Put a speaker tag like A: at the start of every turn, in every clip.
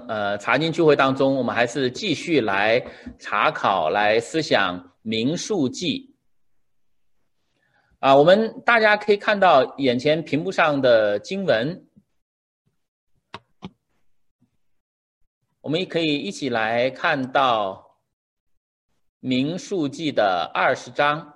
A: 查经聚会当中，我们还是继续来查考、来思想民数记。大家可以看到眼前屏幕上的经文，我们也可以一起来看到民数记的20章。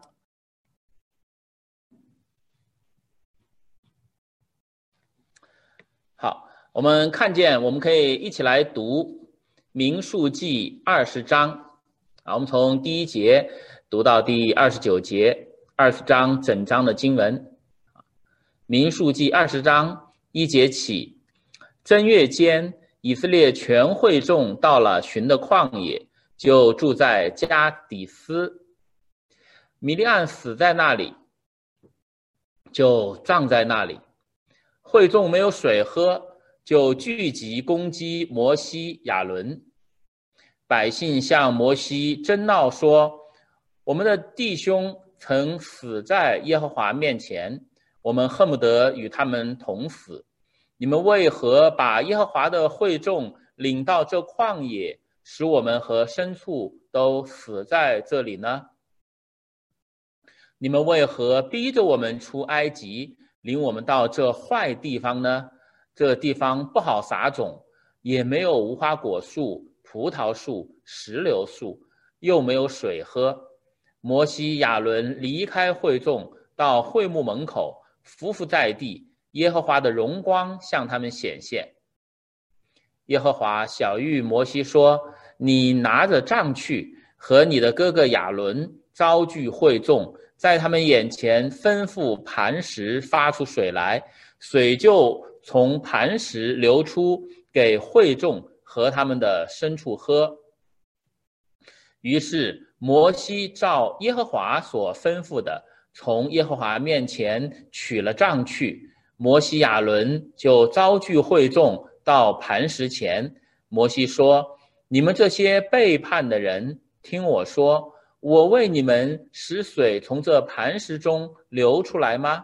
A: 好，我们看见，我们可以一起来读民数记20章。我们从第1节读到第29节，20章整章的经文。民数记20章1节起，正月间，以色列全会众到了寻的旷野，就住在加底斯。米利暗死在那里，就葬在那里。会众没有水喝，就聚集攻击摩西、亚伦。百姓向摩西争闹说：我们的弟兄曾死在耶和华面前，我们恨不得与他们同死。你们为何把耶和华的会众领到这旷野，使我们和牲畜都死在这里呢？你们为何逼着我们出埃及，领我们到这坏地方呢？这地方不好撒种，也没有无花果树、葡萄树、石榴树，又没有水喝。摩西、亚伦离开会众，到会幕门口，匍匐在地，耶和华的荣光向他们显现。耶和华晓谕摩西说：你拿着杖去，和你的哥哥亚伦招聚会众，在他们眼前吩咐磐石发出水来，水就从磐石流出，给会众和他们的牲畜喝。于是摩西照耶和华所吩咐的，从耶和华面前取了杖去。摩西亚伦就招聚会众到磐石前。摩西说：你们这些背叛的人，听我说，我为你们使水从这磐石中流出来吗？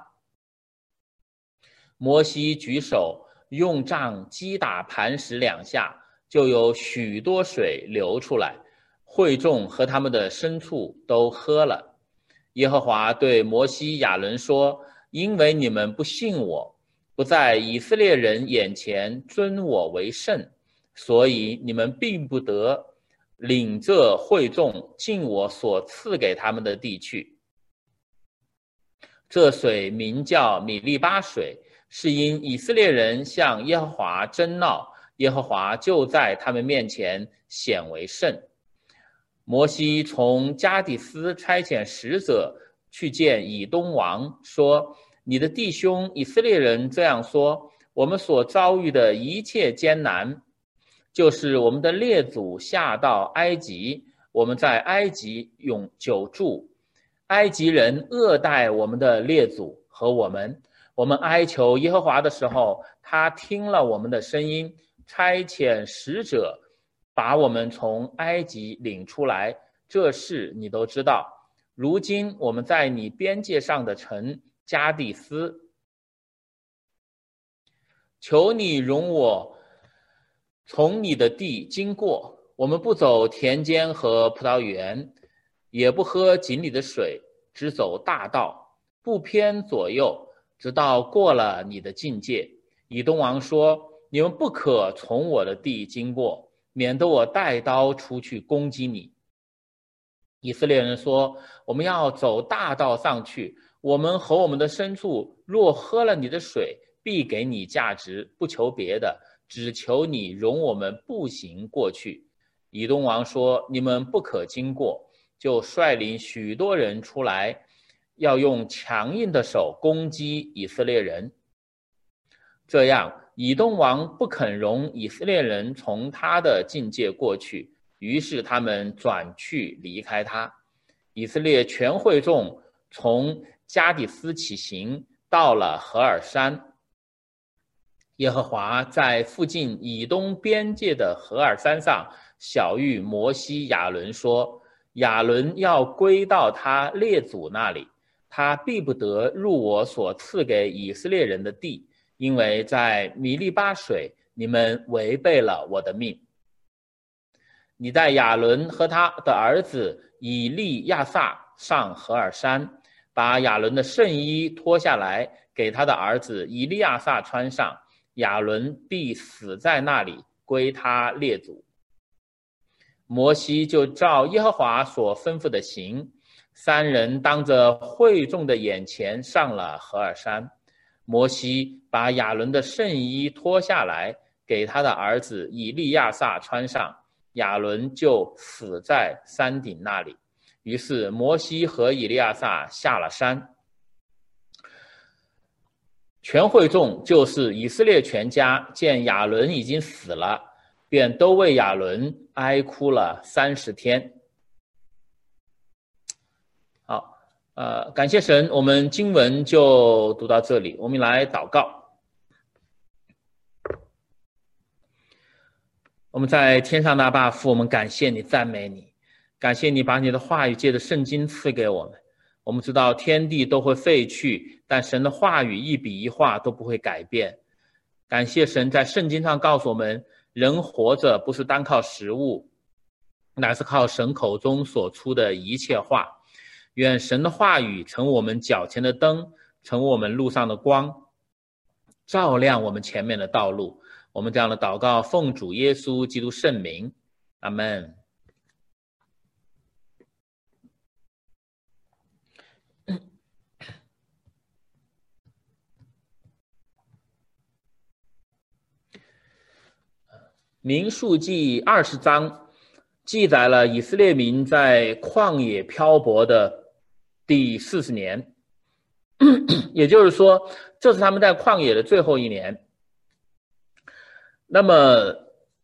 A: 摩西举手，用杖击打磐石2下，就有许多水流出来，会众和他们的牲畜都喝了。耶和华对摩西、亚伦说：因为你们不信我，不在以色列人眼前尊我为圣，所以你们并不得领这会众进我所赐给他们的地去。这水名叫米利巴水，是因以色列人向耶和华争闹，耶和华就在他们面前显为圣。摩西从加底斯差遣使者去见以东王，说：你的弟兄以色列人这样说，我们所遭遇的一切艰难，就是我们的列祖下到埃及，我们在埃及永久住。埃及人恶待我们的列祖和我们哀求耶和华的时候，他听了我们的声音，差遣使者把我们从埃及领出来，这事你都知道。如今我们在你边界上的城加底斯，求你容我从你的地经过，我们不走田间和葡萄园，也不喝井里的水，只走大道，不偏左右，直到过了你的境界。以东王说：你们不可从我的地经过，免得我带刀出去攻击你。以色列人说：我们要走大道上去，我们和我们的牲畜若喝了你的水，必给你价值，不求别的，只求你容我们步行过去。以东王说：你们不可经过，就率领许多人出来，要用强硬的手攻击以色列人。这样，以东王不肯容以色列人从他的境界过去，于是他们转去离开他。以色列全会众从加底斯起行，到了何尔山。耶和华在附近以东边界的何尔山上晓谕摩西、亚伦说：亚伦要归到他列祖那里，他必不得入我所赐给以色列人的地，因为在米利巴水你们违背了我的命。你带亚伦和他的儿子以利亚撒上何珥山，把亚伦的圣衣脱下来，给他的儿子以利亚撒穿上，亚伦必死在那里，归他列祖。摩西就照耶和华所吩咐的行，三人当着会众的眼前上了何珥山。摩西把亚伦的圣衣脱下来，给他的儿子以利亚撒穿上，亚伦就死在山顶那里。于是摩西和以利亚撒下了山，全会众就是以色列全家见亚伦已经死了，便都为亚伦哀哭了30天。好，感谢神，我们经文就读到这里，我们来祷告。我们在天上的阿爸父，我们感谢你，赞美你，感谢你把你的话语借着圣经赐给我们。我们知道天地都会废去，但神的话语一笔一画都不会改变。感谢神在圣经上告诉我们，人活着不是单靠食物，乃是靠神口中所出的一切话。愿神的话语成我们脚前的灯，成我们路上的光，照亮我们前面的道路。我们这样的祷告奉主耶稣基督圣名，阿们。民数记20章记载了以色列民在旷野漂泊的第40年，也就是说，这是他们在旷野的最后一年。那么，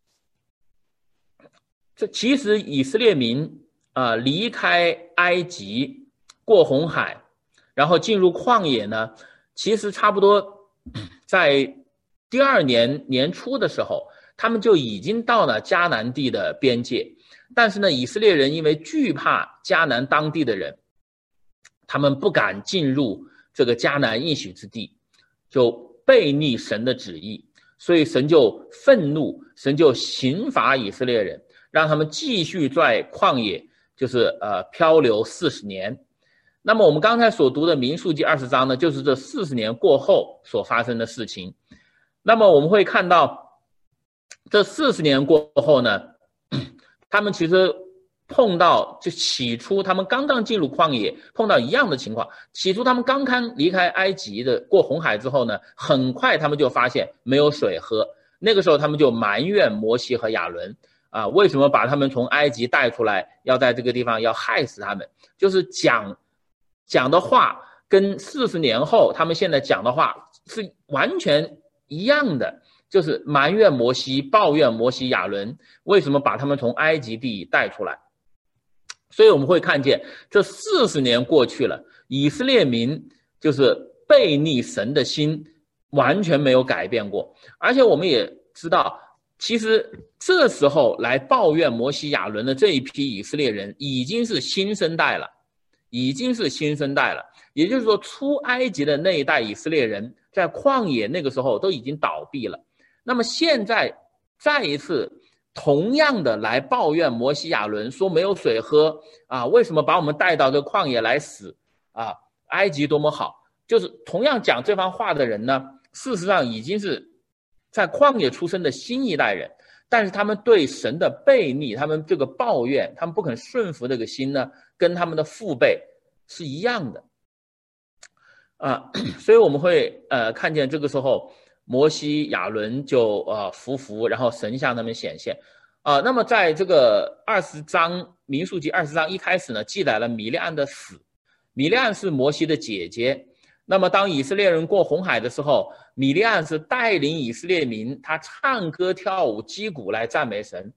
A: 这其实以色列民离开埃及，过红海，然后进入旷野呢，其实差不多在第2年年初的时候，他们就已经到了迦南地的边界。但是呢，以色列人因为惧怕迦南当地的人，他们不敢进入这个迦南应许之地，就背逆神的旨意，所以神就愤怒，神就刑罚以色列人，让他们继续在旷野就是漂流40年。那么我们刚才所读的民数记20章呢，就是这40年过后所发生的事情。那么我们会看到这40年过后呢，他们其实碰到，就起初他们刚刚进入旷野碰到一样的情况。起初他们刚刚离开埃及的过红海之后呢，很快他们就发现没有水喝。那个时候他们就埋怨摩西和亚伦为什么把他们从埃及带出来，要在这个地方要害死他们。就是讲的话跟40年后他们现在讲的话是完全一样的，就是埋怨摩西，抱怨摩西亚伦为什么把他们从埃及地带出来。所以我们会看见这40年过去了，以色列民就是背逆神的心完全没有改变过。而且我们也知道，其实这时候来抱怨摩西亚伦的这一批以色列人已经是新生代了，也就是说出埃及的那一代以色列人在旷野那个时候都已经倒闭了。那么现在再一次同样的来抱怨摩西亚伦，说没有水喝为什么把我们带到这旷野来死埃及多么好。就是同样讲这番话的人呢，事实上已经是在旷野出生的新一代人，但是他们对神的悖逆，他们这个抱怨，他们不肯顺服这个心呢，跟他们的父辈是一样的所以我们会看见这个时候摩西亚伦就伏服，然后神向他们显现那么在这个20章民数记20章一开始呢，记载了米利暗的死。米利暗是摩西的姐姐。那么当以色列人过红海的时候，米利暗是带领以色列民，他唱歌跳舞击鼓来赞美神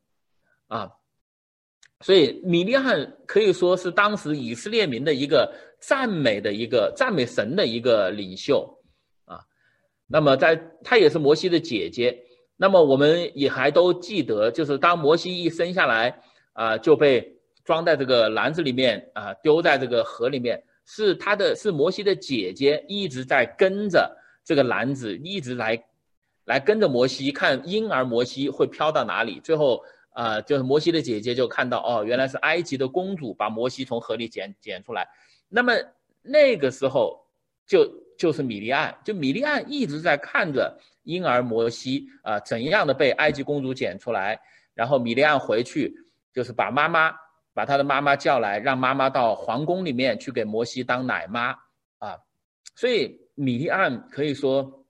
A: 所以米利暗可以说是当时以色列民的一个赞美神的一个领袖那么她也是摩西的姐姐。那么我们也还都记得，就是当摩西一生下来就被装在这个篮子里面丢在这个河里面，是摩西的姐姐一直在跟着这个篮子，一直来来跟着摩西看婴儿摩西会飘到哪里。最后就是摩西的姐姐就看到哦，原来是埃及的公主把摩西从河里捡出来。那么那个时候就是米利暗，就米利暗一直在看着婴儿摩西怎样的被埃及公主捡出来，然后米利暗回去就是把他的妈妈叫来，让妈妈到皇宫里面去给摩西当奶妈啊。所以米利暗可以说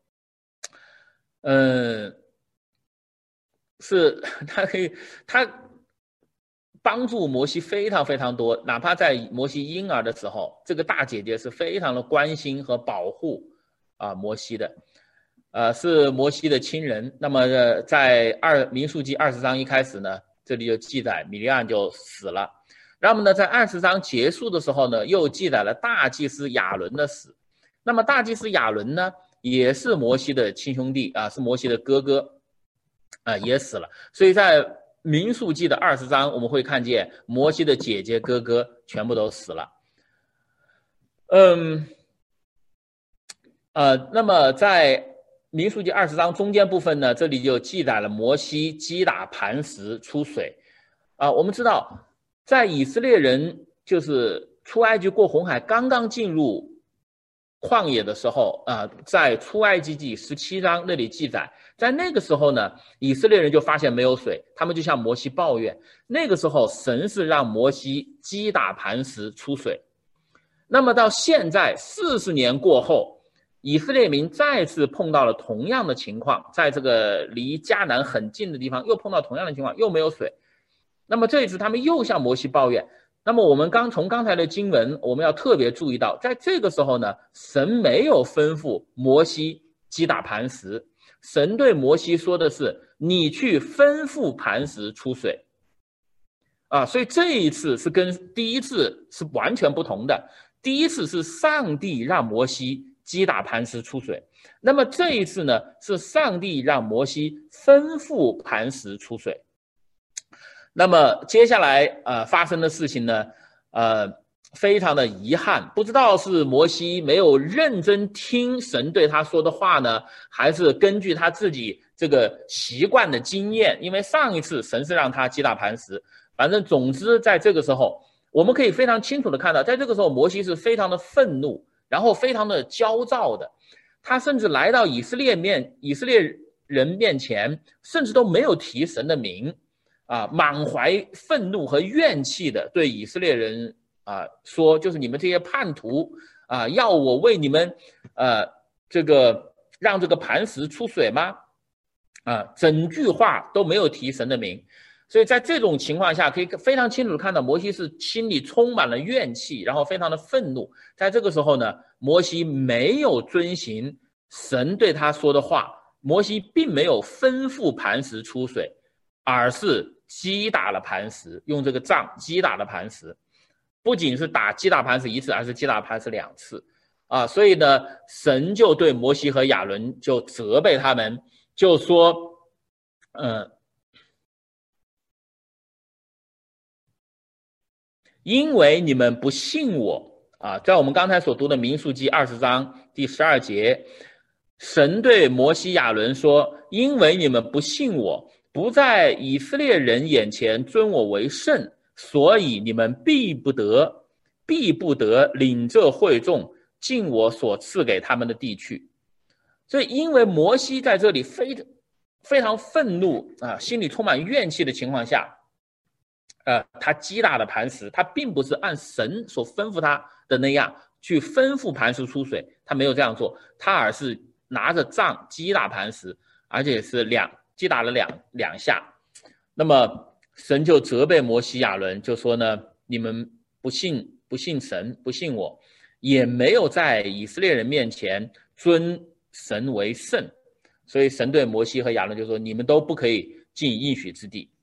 A: 是他帮助摩西非常非常多，哪怕在摩西婴儿的时候，这个大姐姐是非常的关心和保护摩西的，是摩西的亲人。那么在民数记20章一开始呢，这里就记载米利暗就死了。那么呢，在20章结束的时候呢，又记载了大祭司亚伦的死。那么大祭司亚伦呢，也是摩西的亲兄弟是摩西的哥哥也死了。所以在民数记的20章，我们会看见摩西的姐姐哥哥全部都死了。那么在民数记20章中间部分呢，这里就记载了摩西击打磐石出水。我们知道，在以色列人就是出埃及过红海刚刚进入旷野的时候在出埃及记17章那里记载，在那个时候呢，以色列人就发现没有水，他们就向摩西抱怨。那个时候神是让摩西击打磐石出水。那么到现在40年过后，以色列民再次碰到了同样的情况，在这个离迦南很近的地方又碰到同样的情况，又没有水。那么这一次他们又向摩西抱怨。那么我们从刚才的经文，我们要特别注意到，在这个时候呢，神没有吩咐摩西击打磐石，神对摩西说的是你去吩咐磐石出水所以这一次是跟第一次是完全不同的。第一次是上帝让摩西击打磐石出水，那么这一次呢，是上帝让摩西吩咐磐石出水。那么接下来发生的事情呢，非常的遗憾，不知道是摩西没有认真听神对他说的话呢，还是根据他自己这个习惯的经验，因为上一次神是让他击打磐石。反正总之在这个时候，我们可以非常清楚的看到，在这个时候摩西是非常的愤怒，然后非常的焦躁的，他甚至来到以色列人面前，甚至都没有提神的名满怀愤怒和怨气的对以色列人说，就是你们这些叛徒要我为你们让这个磐石出水吗？整句话都没有提神的名。所以在这种情况下，可以非常清楚的看到摩西是心里充满了怨气，然后非常的愤怒。在这个时候呢，摩西没有遵行神对他说的话，摩西并没有吩咐磐石出水，而是击打了磐石，用这个杖击打了磐石。不仅是击打磐石一次，而是击打磐石2次所以呢，神就对摩西和亚伦就责备他们，就说因为你们不信我在我们刚才所读的民数记20章第12节，神对摩西亚伦说，因为你们不信我，不在以色列人眼前尊我为圣，所以你们必不得领这会众进我所赐给他们的地去。所以因为摩西在这里非常愤怒心里充满怨气的情况下他击打了磐石，他并不是按神所吩咐他的那样去吩咐磐石出水，他没有这样做，他而是拿着杖击打磐石，而且是击打了两下。那么神就责备摩西亚伦，就说呢，你们不信神，不信我，也没有在以色列人面前尊神为圣，所以神对摩西和亚伦就说，你们都不可以进应许之地。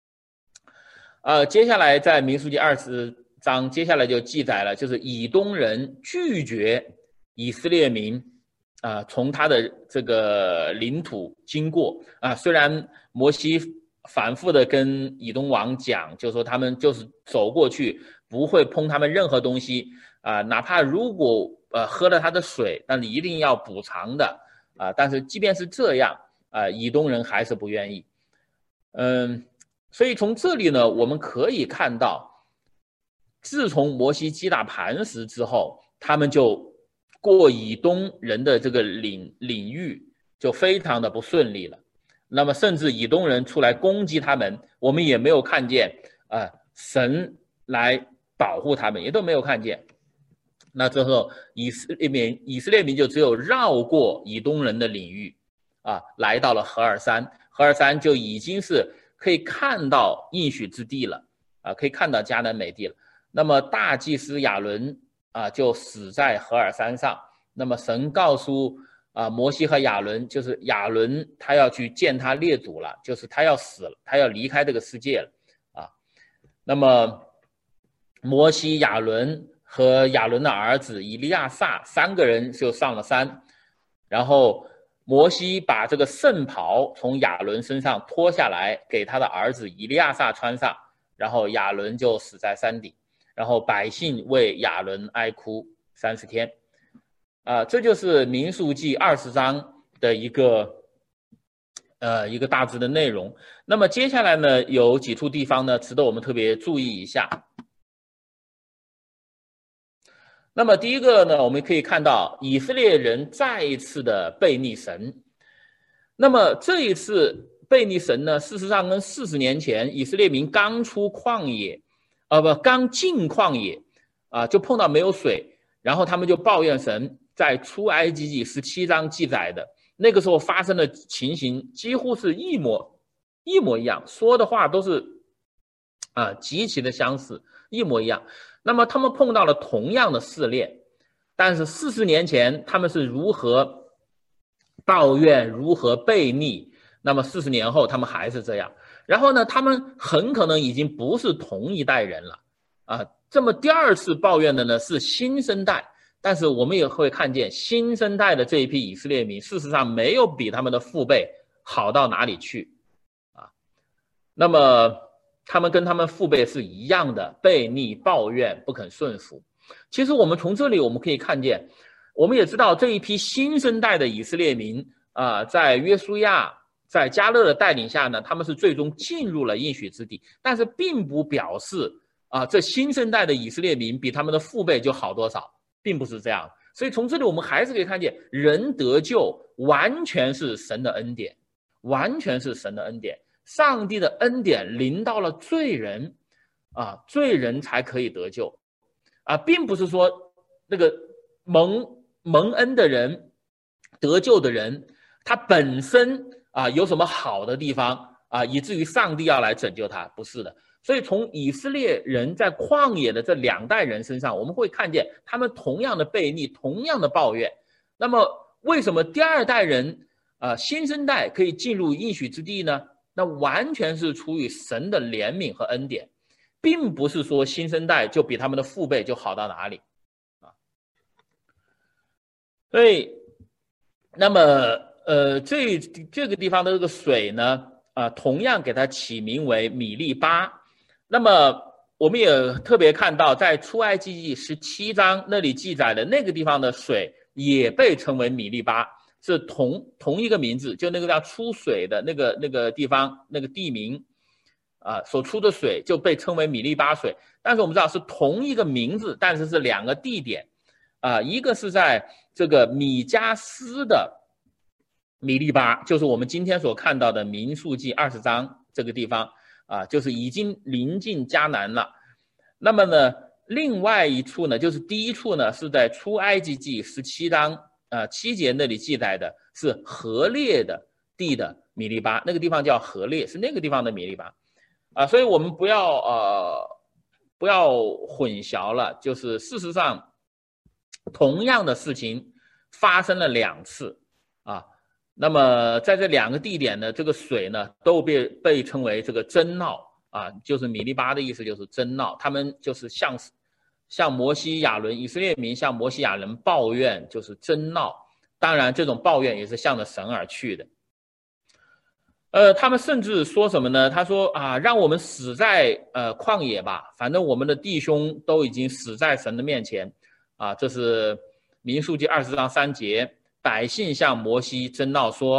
A: 接下来在民数记20章，接下来就记载了，就是以东人拒绝以色列民从他的这个领土经过虽然摩西反复的跟以东王讲，就说他们就是走过去不会碰他们任何东西哪怕如果喝了他的水，那你一定要补偿的但是即便是这样以东人还是不愿意。所以从这里呢，我们可以看到，自从摩西击打磐石之后，他们就过以东人的这个领域就非常的不顺利了。那么甚至以东人出来攻击他们，我们也没有看见神来保护他们，也都没有看见。那之后以色列民就只有绕过以东人的领域来到了何珥山，何珥山就已经是可以看到应许之地了可以看到迦南美地了。那么大祭司亚伦就死在何珥山上。那么神告诉摩西和亚伦，就是亚伦他要去见他列祖了，就是他要死了，他要离开这个世界了那么摩西、亚伦和亚伦的儿子以利亚撒3个人就上了山，然后摩西把这个圣袍从亚伦身上脱下来，给他的儿子以利亚撒穿上，然后亚伦就死在山顶，然后百姓为亚伦哀哭30天。这就是民数记20章的一个大致的内容。那么接下来呢，有几处地方呢，值得我们特别注意一下。那么第一个呢，我们可以看到以色列人再一次的背逆神。那么这一次背逆神呢，事实上跟40年前以色列民刚出旷野，刚进旷野就碰到没有水，然后他们就抱怨神。在出埃及记17章记载的那个时候发生的情形，几乎是一模一样，说的话都是极其的相似，一模一样。那么他们碰到了同样的试炼，但是40年前他们是如何抱怨，如何背逆，那么40年后他们还是这样。然后呢，他们很可能已经不是同一代人了这么第二次抱怨的呢是新生代。但是我们也会看见新生代的这一批以色列民，事实上没有比他们的父辈好到哪里去那么他们跟他们父辈是一样的，背逆、抱怨、不肯顺服。其实我们从这里我们可以看见，我们也知道这一批新生代的以色列民在约书亚、在迦勒的带领下呢，他们是最终进入了应许之地，但是并不表示这新生代的以色列民比他们的父辈就好多少。并不是这样，所以从这里我们还是可以看见，人得救完全是神的恩典，完全是神的恩典。上帝的恩典临到了罪人罪人才可以得救并不是说那个蒙恩的人、得救的人，他本身有什么好的地方以至于上帝要来拯救他，不是的。所以从以色列人在旷野的这2代人身上，我们会看见他们同样的悖逆，同样的抱怨。那么为什么第2代人新生代可以进入应许之地呢？那完全是出于神的怜悯和恩典，并不是说新生代就比他们的父辈就好到哪里所以那么这个地方的这个水呢同样给它起名为米利巴。那么我们也特别看到，在出埃及记17章那里记载的那个地方的水也被称为米利巴，是同一个名字，就那个叫出水的那个地方那个地名所出的水就被称为米利巴水。但是我们知道是同一个名字，但是是2个地点一个是在这个米迦斯的米利巴，就是我们今天所看到的民数记20章这个地方就是已经临近迦南了。那么呢，另外一处呢，就是第一处呢，是在出埃及记17章7节那里记载的，是何烈的地的米利巴，那个地方叫何烈，是那个地方的米利巴所以我们不要混淆了，就是事实上同样的事情发生了2次那么在这2个地点呢，这个水呢都被称为这个争闹就是米利巴的意思就是争闹，他们就是向摩西亚伦，以色列民向摩西亚伦抱怨，就是争闹。当然这种抱怨也是向着神而去的他们甚至说什么呢？他说让我们死在旷野吧，反正我们的弟兄都已经死在神的面前这是民数记20章3节。百姓向摩西争闹说，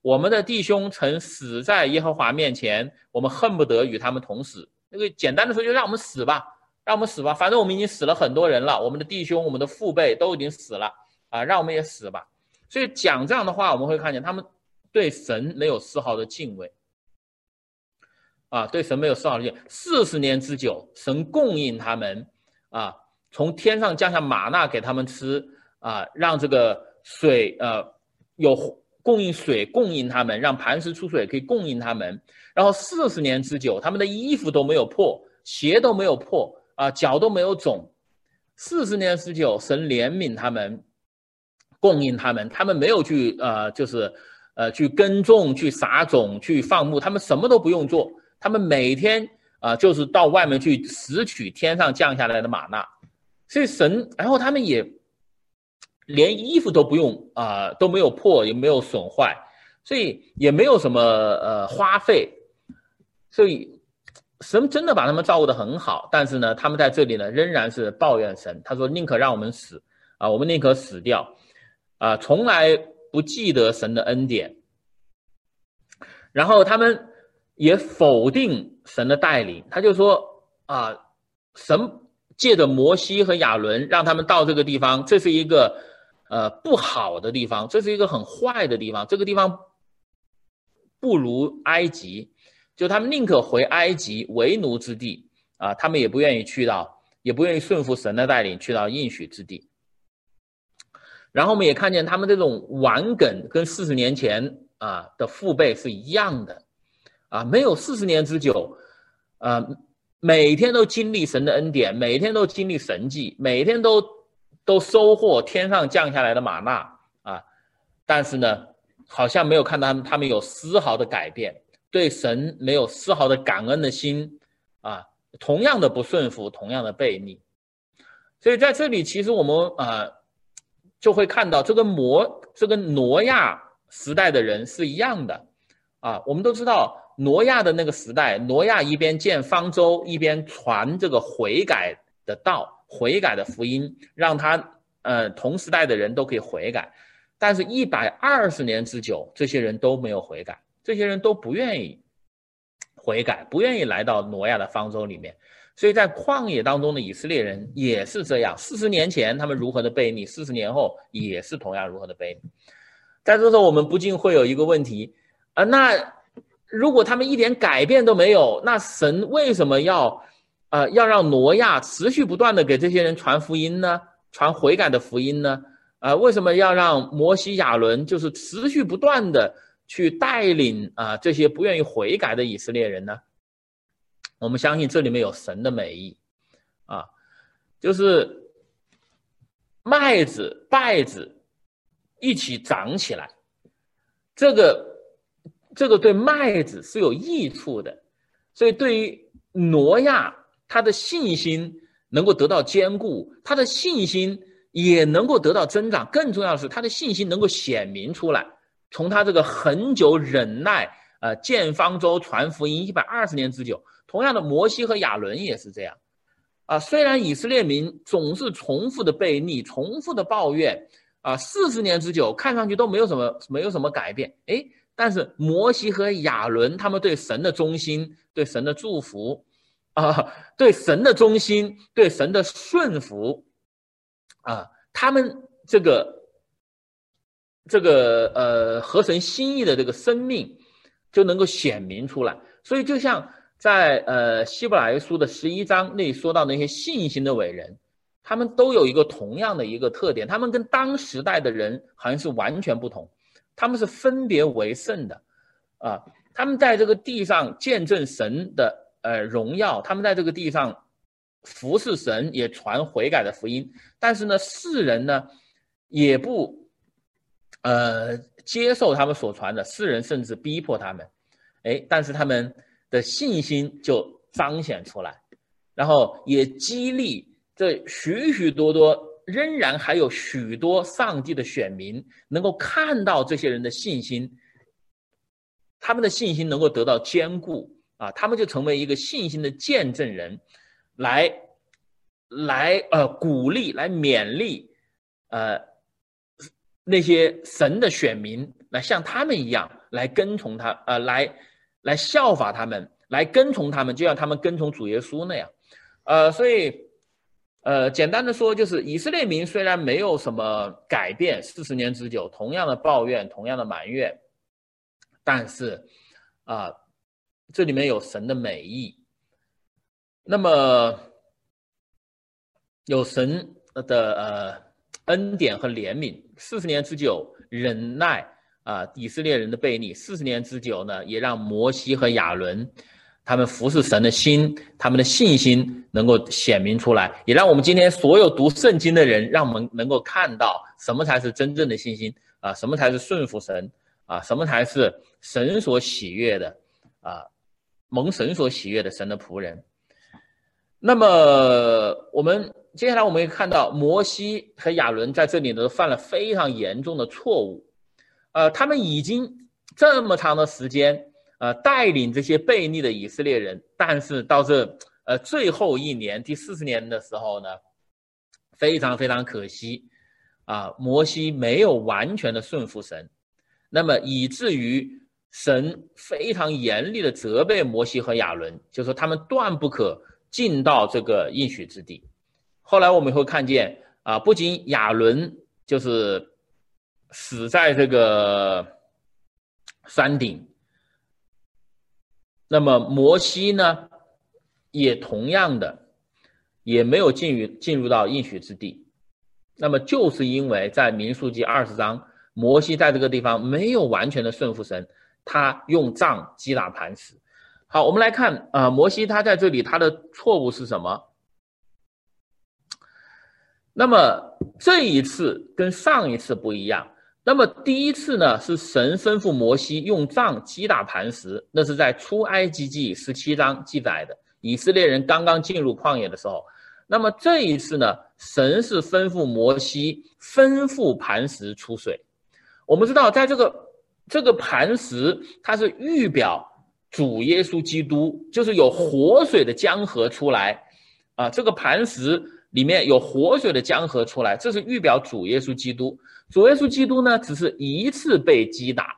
A: 我们的弟兄曾死在耶和华面前，我们恨不得与他们同死。那个简单的说，就让我们死吧，让我们死吧，反正我们已经死了很多人了，我们的弟兄、我们的父辈都已经死了啊，让我们也死吧。所以讲这样的话，我们会看见他们对神没有丝毫的敬畏啊，对神没有丝毫的敬畏。40年之久，神供应他们啊，从天上降下玛纳给他们吃啊，让这个水有供应水供应他们，让磐石出水可以供应他们。然后40年之久，他们的衣服都没有破，鞋都没有破啊，脚都没有肿。40年之久，神怜悯他们，供应他们，他们没有去去耕种、去撒种、去放牧，他们什么都不用做，他们每天就是到外面去拾取天上降下来的玛纳。所以神，然后他们也连衣服都不用都没有破，也没有损坏，所以也没有什么花费，所以神真的把他们照顾得很好。但是呢，他们在这里呢仍然是抱怨神，他说宁可让我们死啊，我们宁可死掉啊，从来不记得神的恩典。然后他们也否定神的带领，他就说神借着摩西和亚伦让他们到这个地方，这是一个不好的地方，这是一个很坏的地方，这个地方不如埃及，就他们宁可回埃及为奴之地啊，他们也不愿意去到，也不愿意顺服神的带领去到应许之地。然后我们也看见他们这种顽梗跟40年前的父辈是一样的没有40年之久每天都经历神的恩典，每天都经历神迹，每天都收获天上降下来的玛纳但是呢好像没有看到他们有丝毫的改变，对神没有丝毫的感恩的心同样的不顺服，同样的悖逆。所以在这里其实我们就会看到这跟挪亚时代的人是一样的我们都知道挪亚的那个时代，挪亚一边建方舟，一边传这个悔改的道，悔改的福音，让他同时代的人都可以悔改。但是120年之久，这些人都没有悔改，这些人都不愿意悔改，不愿意来到挪亚的方舟里面。所以在旷野当中的以色列人也是这样，40年前他们如何的悖逆，40年后也是同样如何的悖逆。在这时候我们不禁会有一个问题那如果他们一点改变都没有，那神为什么要让挪亚持续不断的给这些人传福音呢？传悔改的福音呢？为什么要让摩西亚伦就是持续不断的去带领这些不愿意悔改的以色列人呢？我们相信这里面有神的美意就是麦子稗子一起长起来，这个对麦子是有益处的，所以对于挪亚他的信心能够得到坚固，他的信心也能够得到增长，更重要的是他的信心能够显明出来。从他这个很久忍耐建方舟传福音120年之久，同样的摩西和亚伦也是这样虽然以色列民总是重复的悖逆，重复的抱怨40年之久看上去都没有什么改变但是摩西和亚伦他们对神的忠心，对神的祝福对神的忠心，对神的顺服他们这个合神心意的这个生命就能够显明出来。所以就像在希伯来书的11章那里说到那些信心的伟人，他们都有一个同样的一个特点，他们跟当时代的人好像是完全不同，他们是分别为圣的他们在这个地上见证神的荣耀，他们在这个地上服侍神，也传悔改的福音。但是呢，世人呢也不接受他们所传的，世人甚至逼迫他们但是他们的信心就彰显出来，然后也激励这许许多多仍然还有许多上帝的选民能够看到这些人的信心，他们的信心能够得到坚固他们就成为一个信心的见证人，来鼓励，来勉励那些神的选民，来像他们一样来跟从他，来效法他们，来跟从他们，就像他们跟从主耶稣那样。所以简单的说，就是以色列民虽然没有什么改变，40年之久，同样的抱怨，同样的埋怨，但是这里面有神的美意。那么有神的恩典和怜悯，40年之久忍耐以色列人的悖逆，40年之久呢，也让摩西和亚伦他们服侍神的心，他们的信心能够显明出来，也让我们今天所有读圣经的人，让我们能够看到什么才是真正的信心什么才是顺服神什么才是神所喜悦的蒙神所喜悦的神的仆人。那么接下来我们会看到摩西和亚伦在这里呢犯了非常严重的错误。他们已经这么长的时间带领这些悖逆的以色列人，但是到这最后一年第40年的时候呢，非常非常可惜摩西没有完全的顺服神，那么以至于神非常严厉的责备摩西和亚伦，就是说他们断不可进到这个应许之地。后来我们会看见不仅亚伦就是死在这个山顶，那么摩西呢也同样的也没有进入到应许之地。那么就是因为在民数记20章，摩西在这个地方没有完全的顺服神，他用杖击打磐石。好，我们来看摩西他在这里他的错误是什么？那么这一次跟上一次不一样。那么第一次呢，是神吩咐摩西用杖击打磐石，那是在出埃及记17章记载的，以色列人刚刚进入旷野的时候。那么这一次呢，神是吩咐摩西吩咐磐石出水。我们知道在这个磐石它是预表主耶稣基督，就是有活水的江河出来这个磐石里面有活水的江河出来，这是预表主耶稣基督。主耶稣基督呢，只是一次被击打，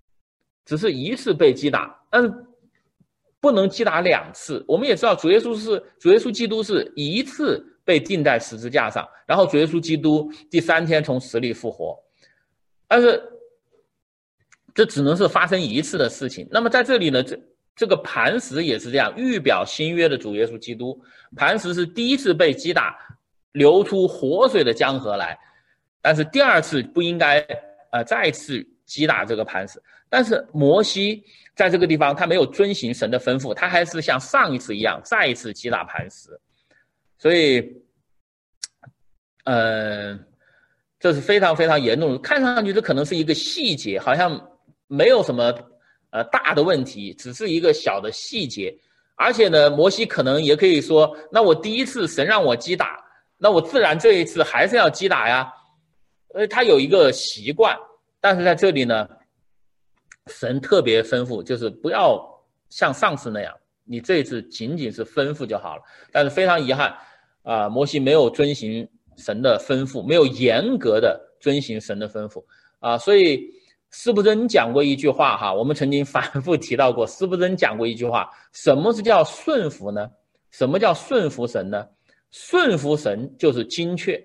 A: 但是不能击打2次。我们也知道主耶稣基督是一次被钉在十字架上，然后主耶稣基督第3天从死里复活，但是这只能是发生一次的事情。那么在这里呢，这个磐石也是这样，预表新约的主耶稣基督。磐石是第一次被击打，流出活水的江河来，但是第2次不应该再次击打这个磐石。但是摩西在这个地方他没有遵行神的吩咐，他还是像上一次一样再一次击打磐石。所以这是非常非常严重的，看上去这可能是一个细节，好像没有什么大的问题，只是一个小的细节。而且呢，摩西可能也可以说，那我第一次神让我击打，那我自然这一次还是要击打呀，他有一个习惯。但是在这里呢，神特别吩咐，就是不要像上次那样，你这一次仅仅是吩咐就好了。但是非常遗憾摩西没有遵行神的吩咐，没有严格的遵行神的吩咐所以司布真讲过一句话我们曾经反复提到过，司布真讲过一句话，什么是叫顺服呢？什么叫顺服神呢？顺服神就是精确，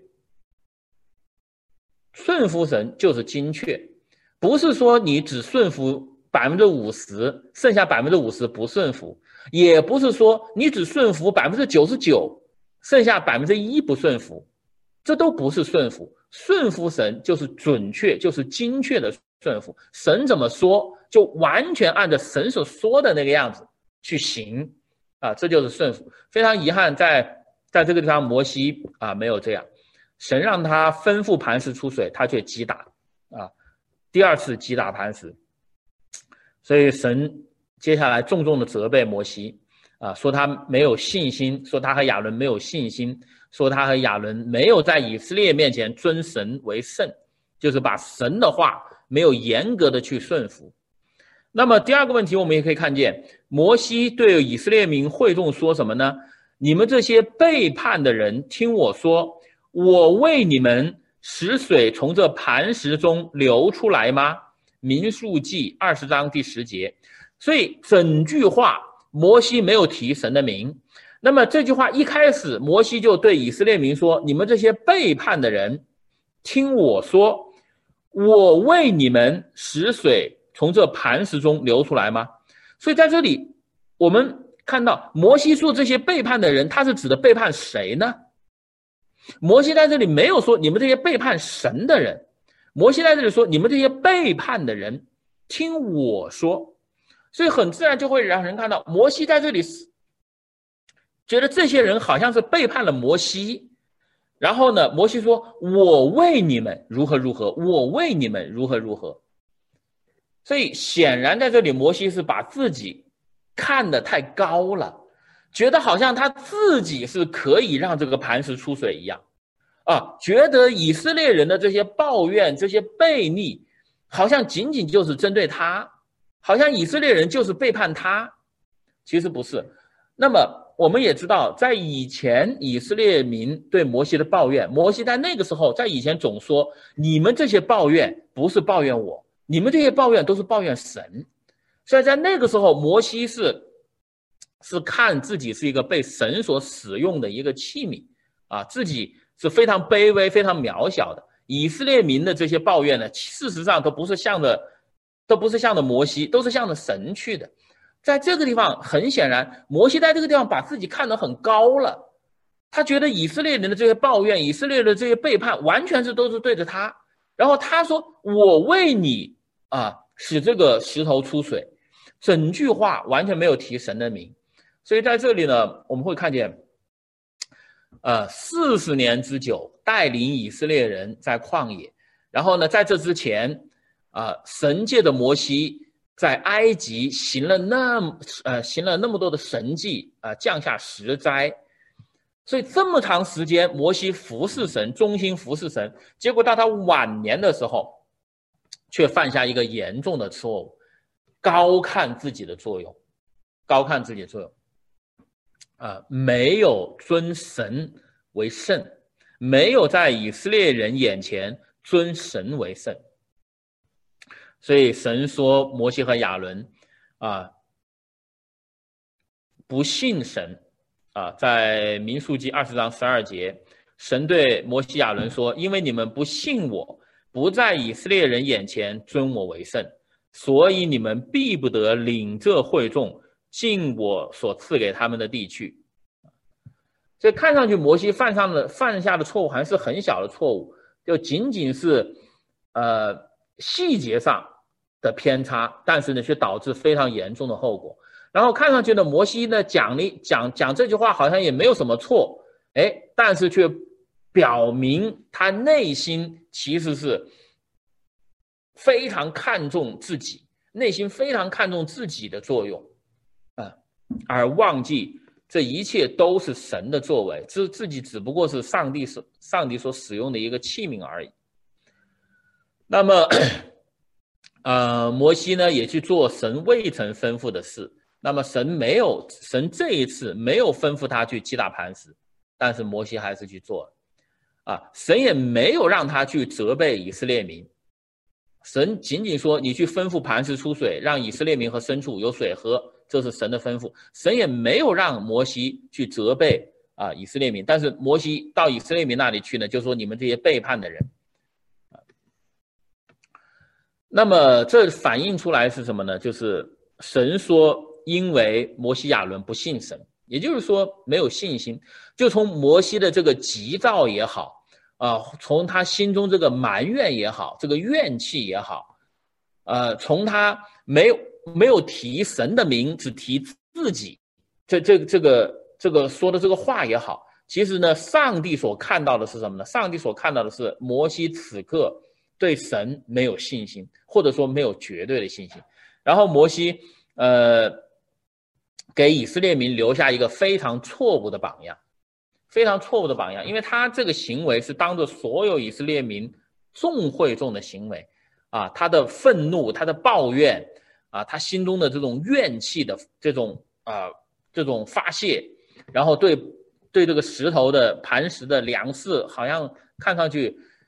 A: 顺服神就是精确，不是说你只顺服50%，剩下50%不顺服，也不是说你只顺服99%，剩下1%不顺服，这都不是顺服。顺服神就是准确，就是精确的顺服，神怎么说就完全按照神所说的那个样子去行这就是顺服。非常遗憾在这个地方摩西没有这样，神让他吩咐磐石出水，他却击打第2次击打磐石。所以神接下来重重的责备摩西说他没有信心，说他和亚伦没有信心，说他和亚伦没有在以色列面前尊神为圣，就是把神的话没有严格的去顺服。那么第2个问题，我们也可以看见摩西对以色列民会众说什么呢？你们这些背叛的人，听我说，我为你们使水从这磐石中流出来吗？ 民数记20章第10节。所以整句话摩西没有提神的名。那么这句话一开始，摩西就对以色列民说：你们这些背叛的人，听我说，我为你们使水从这磐石中流出来吗？所以在这里我们看到摩西说这些背叛的人，他是指的背叛谁呢？摩西在这里没有说你们这些背叛神的人，摩西在这里说你们这些背叛的人，听我说。所以很自然就会让人看到摩西在这里觉得这些人好像是背叛了摩西，然后呢，摩西说我为你们如何如何，我为你们如何如何。所以显然在这里摩西是把自己看得太高了，觉得好像他自己是可以让这个磐石出水一样觉得以色列人的这些抱怨，这些悖逆好像仅仅就是针对他，好像以色列人就是背叛他。其实不是。那么我们也知道，在以前以色列民对摩西的抱怨，摩西在那个时候在以前总说你们这些抱怨不是抱怨我，你们这些抱怨都是抱怨神。所以在那个时候摩西是看自己是一个被神所使用的一个器皿自己是非常卑微非常渺小的。以色列民的这些抱怨呢，事实上都不是向着摩西，都是向着神去的。在这个地方很显然摩西在这个地方把自己看得很高了，他觉得以色列人的这些抱怨，以色列的这些背叛完全都是对着他。然后他说我为你使这个石头出水，整句话完全没有提神的名。所以在这里呢，我们会看见40年之久带领以色列人在旷野，然后呢在这之前神借着摩西在埃及行了那么多的神迹降下10灾。所以这么长时间摩西服侍神，忠心服侍神，结果到他晚年的时候却犯下一个严重的错误，高看自己的作用，没有尊神为圣，没有在以色列人眼前尊神为圣。所以神说摩西和亚伦不信神在民数记20章12节，神对摩西亚伦说，因为你们不信我，不在以色列人眼前尊我为圣，所以你们必不得领这会众进我所赐给他们的地去。所以看上去摩西犯下的错误还是很小的错误，就仅仅是细节上的偏差，但是呢却导致非常严重的后果。然后看上去呢摩西呢讲这句话好像也没有什么错，但是却表明他内心其实是非常看重自己，内心非常看重自己的作用而忘记这一切都是神的作为，自己只不过是上帝所使用的一个器皿而已。那么摩西呢也去做神未曾吩咐的事。那么神这一次没有吩咐他去击打磐石，但是摩西还是去做了神也没有让他去责备以色列民，神仅仅说你去吩咐磐石出水，让以色列民和牲畜有水喝，这是神的吩咐。神也没有让摩西去责备以色列民，但是摩西到以色列民那里去呢，就说你们这些背叛的人那么这反映出来是什么呢？就是神说因为摩西亚伦不信神，也就是说没有信心。就从摩西的这个急躁也好从他心中这个埋怨也好，这个怨气也好从他没有提神的名，只提自己这个说的这个话也好，其实呢上帝所看到的是什么呢？上帝所看到的是摩西此刻对神没有信心，或者说没有绝对的信心。然后摩西给以色列民留下一个非常错误的榜样，因为他这个行为是当着所有以色列民众会众的行为他的愤怒，他的抱怨他心中的这种怨气的这种发泄，然后对这个石头的磐石的梁式好像看上去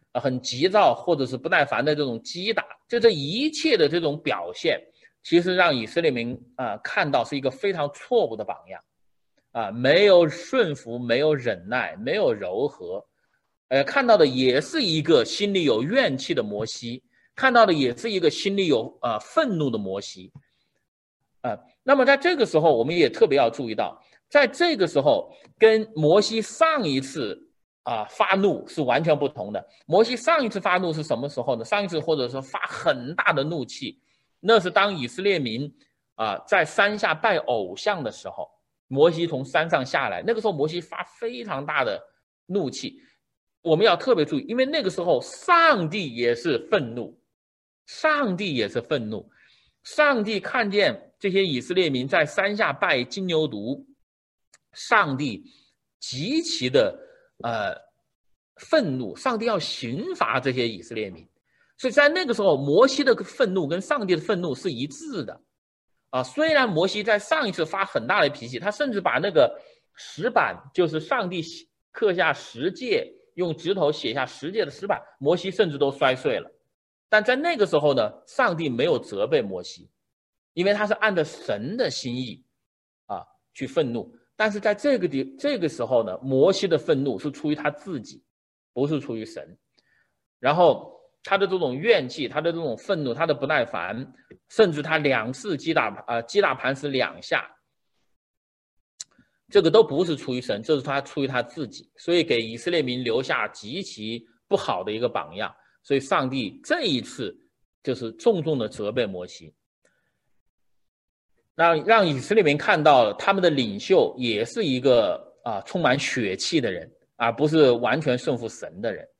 A: 很急躁或者是不耐烦的这种击打，这一切的这种表现，其实让以色列民看到是一个非常错误的榜样没有顺服，没有忍耐，没有柔和，看到的也是一个心里有怨气的摩西，看到的也是一个心里有愤怒的摩西那么在这个时候，我们也特别要注意到，在这个时候跟摩西上一次发怒是完全不同的。摩西上一次发怒是什么时候呢？上一次或者说发很大的怒气，那是当以色列民在山下拜偶像的时候，摩西从山上下来，那个时候摩西发非常大的怒气。我们要特别注意，因为那个时候上帝也是愤怒，上帝也是愤怒。上帝看见这些以色列民在山下拜金牛犊，上帝极其的愤怒，上帝要刑罚这些以色列民。所以在那个时候，摩西的愤怒跟上帝的愤怒是一致的虽然摩西在上一次发很大的脾气，他甚至把那个石板，就是上帝刻下十诫，用指头写下十诫的石板，摩西甚至都摔碎了。但在那个时候呢，上帝没有责备摩西，因为他是按照神的心意去愤怒。但是在这个时候呢，摩西的愤怒是出于他自己，不是出于神。然后他的这种怨气，他的这种愤怒，他的不耐烦，甚至他2次击打磐石2下，这个都不是出于神，这是他出于他自己，所以给以色列民留下极其不好的一个榜样。所以上帝这一次就是重重的责备摩西，让以色列民看到了他们的领袖也是一个充满血气的人，而不是完全顺服神的人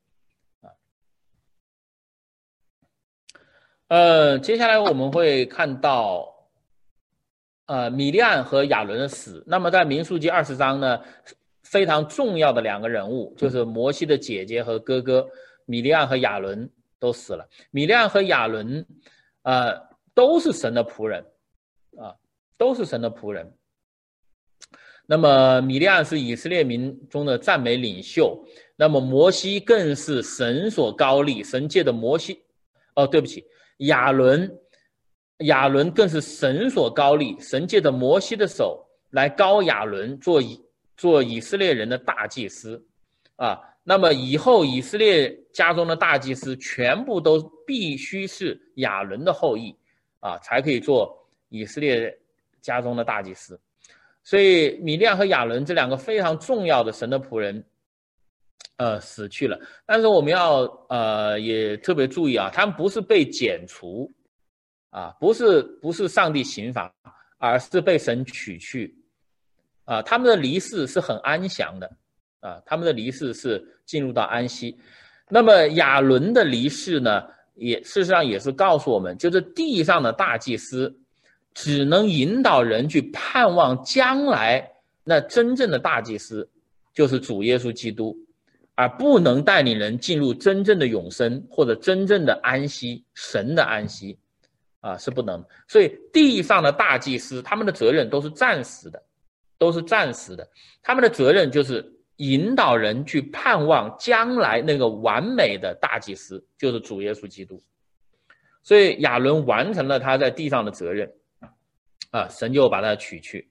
A: 接下来我们会看到米利暗和亚伦的死。那么在民数记20章呢，非常重要的2个人物就是摩西的姐姐和哥哥米利暗和亚伦都死了。米利暗和亚伦都是神的仆人都是神的仆人。那么米利暗是以色列民中的赞美领袖，那么摩西更是神所高立，神借的摩西对不起，亚伦更是神所高立，神借着摩西的手来高亚伦做以色列人的大祭司那么以后以色列家中的大祭司全部都必须是亚伦的后裔才可以做以色列家中的大祭司。所以米利暗和亚伦这2个非常重要的神的仆人死去了。但是我们要也特别注意他们不是被剪除不是上帝刑罚，而是被神取去他们的离世是很安详的他们的离世是进入到安息。那么亚伦的离世呢，事实上也是告诉我们，就是地上的大祭司只能引导人去盼望将来那真正的大祭司就是主耶稣基督，而不能带领人进入真正的永生或者真正的安息，神的安息是不能。所以地上的大祭司他们的责任都是暂时的，他们的责任就是引导人去盼望将来那个完美的大祭司，就是主耶稣基督。所以亚伦完成了他在地上的责任神就把他取去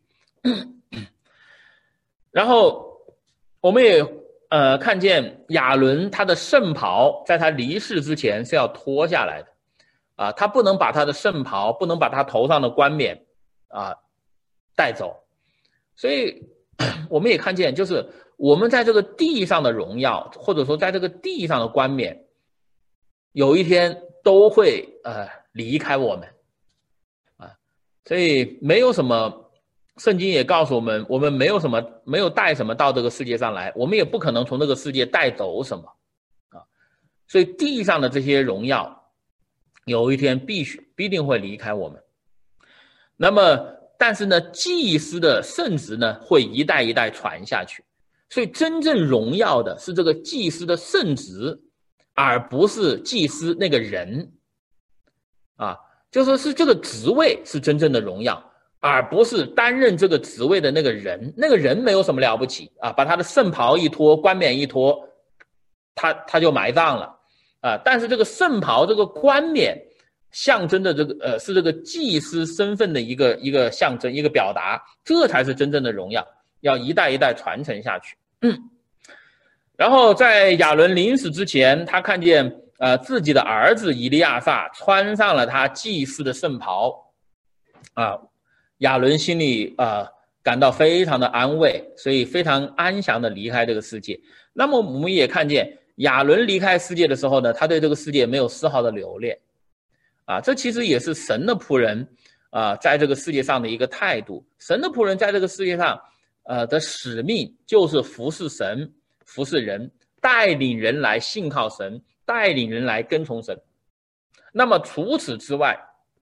A: 然后我们也看见亚伦他的圣袍在他离世之前是要脱下来的他不能把他的圣袍，不能把他头上的冠冕带走。所以我们也看见，就是我们在这个地上的荣耀，或者说在这个地上的冠冕，有一天都会离开我们所以没有什么，圣经也告诉我们，我们没有带什么到这个世界上来，我们也不可能从这个世界带走什么所以地上的这些荣耀有一天必定会离开我们。那么但是呢，祭司的圣职呢会一代一代传下去，所以真正荣耀的是这个祭司的圣职，而不是祭司那个人就说是这个职位是真正的荣耀，而不是担任这个职位的那个人。那个人没有什么了不起把他的圣袍一脱，冠冕一脱，他就埋葬了但是这个圣袍这个冠冕象征的这个是这个祭司身份的一个象征，一个表达，这才是真正的荣耀，要一代一代传承下去。然后在亚伦临死之前，他看见自己的儿子以利亚撒穿上了他祭司的圣袍，亚伦心里感到非常的安慰，所以非常安详的离开这个世界。那么我们也看见亚伦离开世界的时候呢，他对这个世界没有丝毫的留恋，这其实也是神的仆人在这个世界上的一个态度。神的仆人在这个世界上的使命就是服侍神，服侍人，带领人来信靠神，带领人来跟从神。那么除此之外，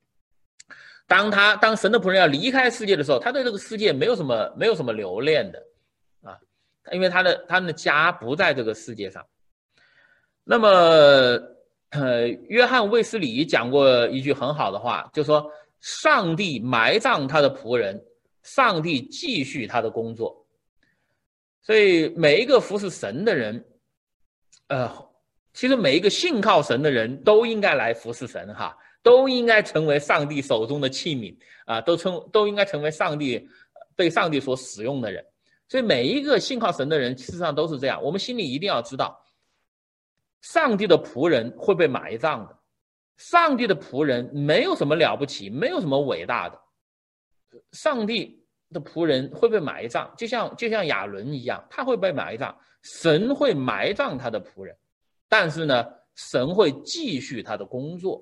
A: 当神的仆人要离开世界的时候，他对这个世界没有什么留恋的因为他的家不在这个世界上。那么约翰卫斯理讲过一句很好的话，就说上帝埋葬他的仆人，上帝继续他的工作。所以每一个服侍神的人其实每一个信靠神的人都应该来服侍神都应该成为上帝手中的器皿都应该成为被上帝所使用的人。所以每一个信靠神的人事实上都是这样。我们心里一定要知道，上帝的仆人会被埋葬的，上帝的仆人没有什么了不起，没有什么伟大的，上帝的仆人会被埋葬，就像亚伦一样，他会被埋葬，神会埋葬他的仆人，但是呢，神会继续他的工作。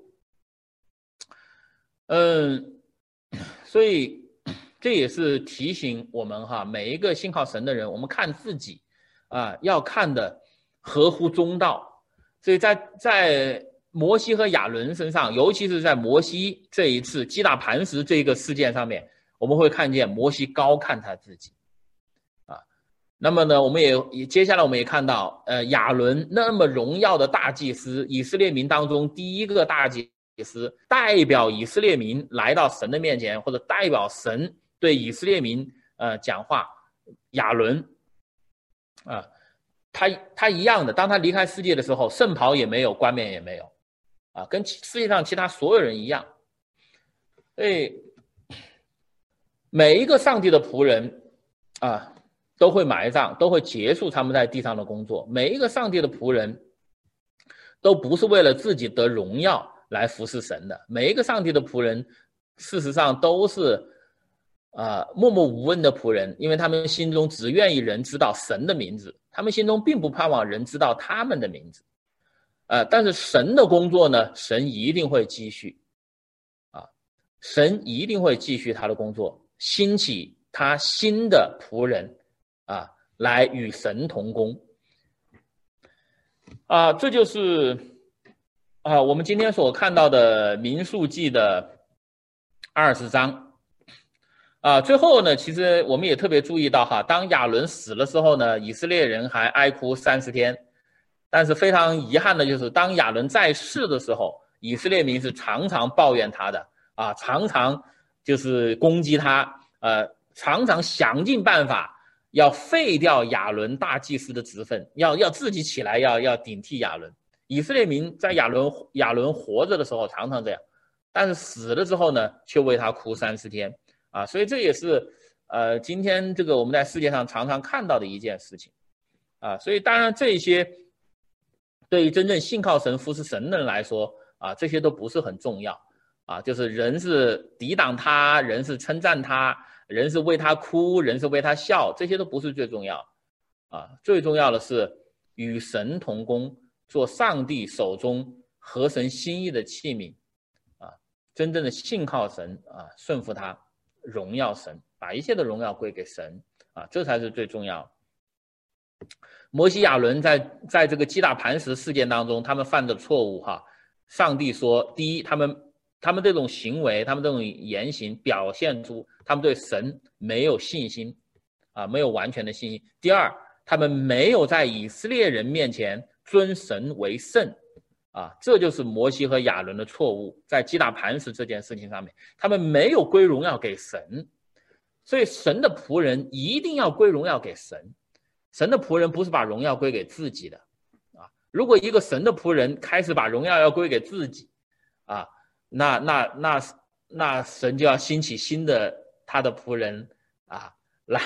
A: 所以这也是提醒我们每一个信靠神的人，我们看自己要看的合乎中道。所以在摩西和亚伦身上，尤其是在摩西这一次击打磐石这个事件上面，我们会看见摩西高看他自己那么呢，我们也接下来我们也看到亚伦那么荣耀的大祭司，以色列民当中第一个大祭司，代表以色列民来到神的面前，或者代表神对以色列民讲话。亚伦他一样的，当他离开世界的时候，圣袍也没有，冠冕也没有跟世界上其他所有人一样。所以每一个上帝的仆人都会埋葬，都会结束他们在地上的工作。每一个上帝的仆人都不是为了自己得荣耀来服侍神的，每一个上帝的仆人事实上都是默默无闻的仆人，因为他们心中只愿意人知道神的名字，他们心中并不盼望人知道他们的名字但是神的工作呢，神一定会继续神一定会继续他的工作，兴起他新的仆人来与神同工这就是我们今天所看到的民数记的20章最后呢，其实我们也特别注意到当亚伦死的时候呢，以色列人还哀哭30天，但是非常遗憾的就是当亚伦在世的时候，以色列民是常常抱怨他的常常就是攻击他常常想尽办法要废掉亚伦大祭司的职分，要自己起来要顶替亚伦。以色列民在亚伦活着的时候常常这样，但是死了之后呢，却为他哭30天所以这也是今天这个我们在世界上常常看到的一件事情所以当然这些对于真正信靠神服侍神的人来说这些都不是很重要就是人是抵挡他，人是称赞他，人是为他哭，人是为他笑，这些都不是最重要最重要的是与神同工，做上帝手中合神心意的器皿真正的信靠神顺服他，荣耀神，把一切的荣耀归给神这才是最重要。摩西亚伦在这个击打磐石事件当中，他们犯的错误上帝说，第一，他们这种行为，他们这种言行表现出他们对神没有信心没有完全的信心。第二，他们没有在以色列人面前尊神为圣这就是摩西和亚伦的错误，在击打磐石这件事情上面，他们没有归荣耀给神。所以神的仆人一定要归荣耀给神，神的仆人不是把荣耀归给自己的如果一个神的仆人开始把荣耀要归给自己啊，那神就要兴起新的他的仆人啊，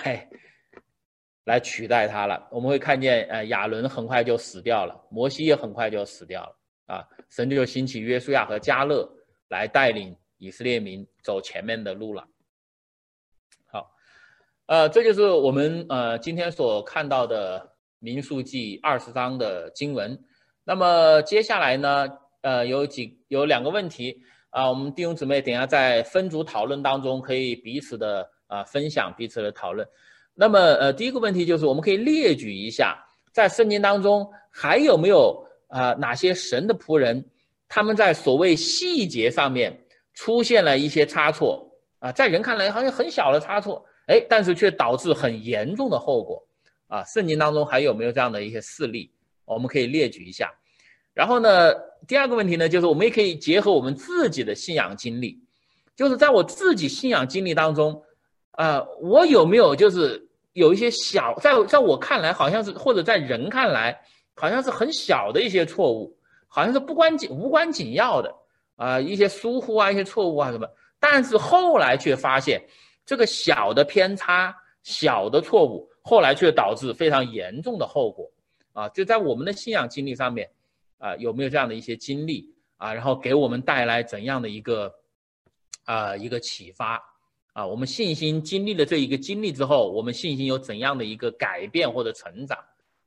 A: 来取代他了。我们会看见亚伦很快就死掉了，摩西也很快就死掉了啊，神就兴起约书亚和迦勒来带领以色列民走前面的路了。好，这就是我们今天所看到的民数记20章的经文。那么接下来呢，有两个问题我们弟兄姊妹等一下在分组讨论当中可以彼此的分享，彼此的讨论。那么第一个问题就是我们可以列举一下，在圣经当中还有没有哪些神的仆人，他们在所谓细节上面出现了一些差错在人看来好像很小的差错，但是却导致很严重的后果圣经当中还有没有这样的一些事例，我们可以列举一下。然后呢，第二个问题呢，就是我们也可以结合我们自己的信仰经历，就是在我自己信仰经历当中我有没有就是有一些小，在我看来好像是，或者在人看来好像是很小的一些错误，好像是无关紧要的一些疏忽一些错误什么，但是后来却发现这个小的偏差、小的错误，后来却导致非常严重的后果就在我们的信仰经历上面有没有这样的一些经历然后给我们带来怎样的一个启发我们信心经历了这一个经历之后，我们信心有怎样的一个改变或者成长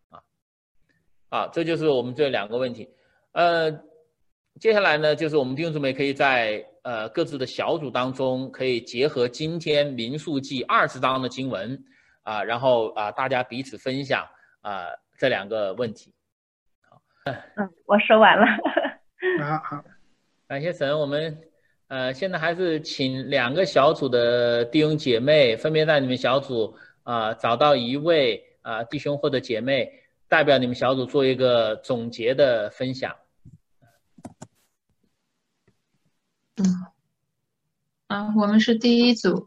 A: 这就是我们这两个问题。接下来呢，就是我们弟兄姊妹可以在各自的小组当中，可以结合今天民数记20章的经文然后大家彼此分享这两个问题。
B: 我说完了。
C: 好，
A: 感谢神。我们现在还是请两个小组的弟兄姐妹，分别在你们小组找到一位弟兄或者姐妹，代表你们小组做一个总结的分享。
D: 我们是第一组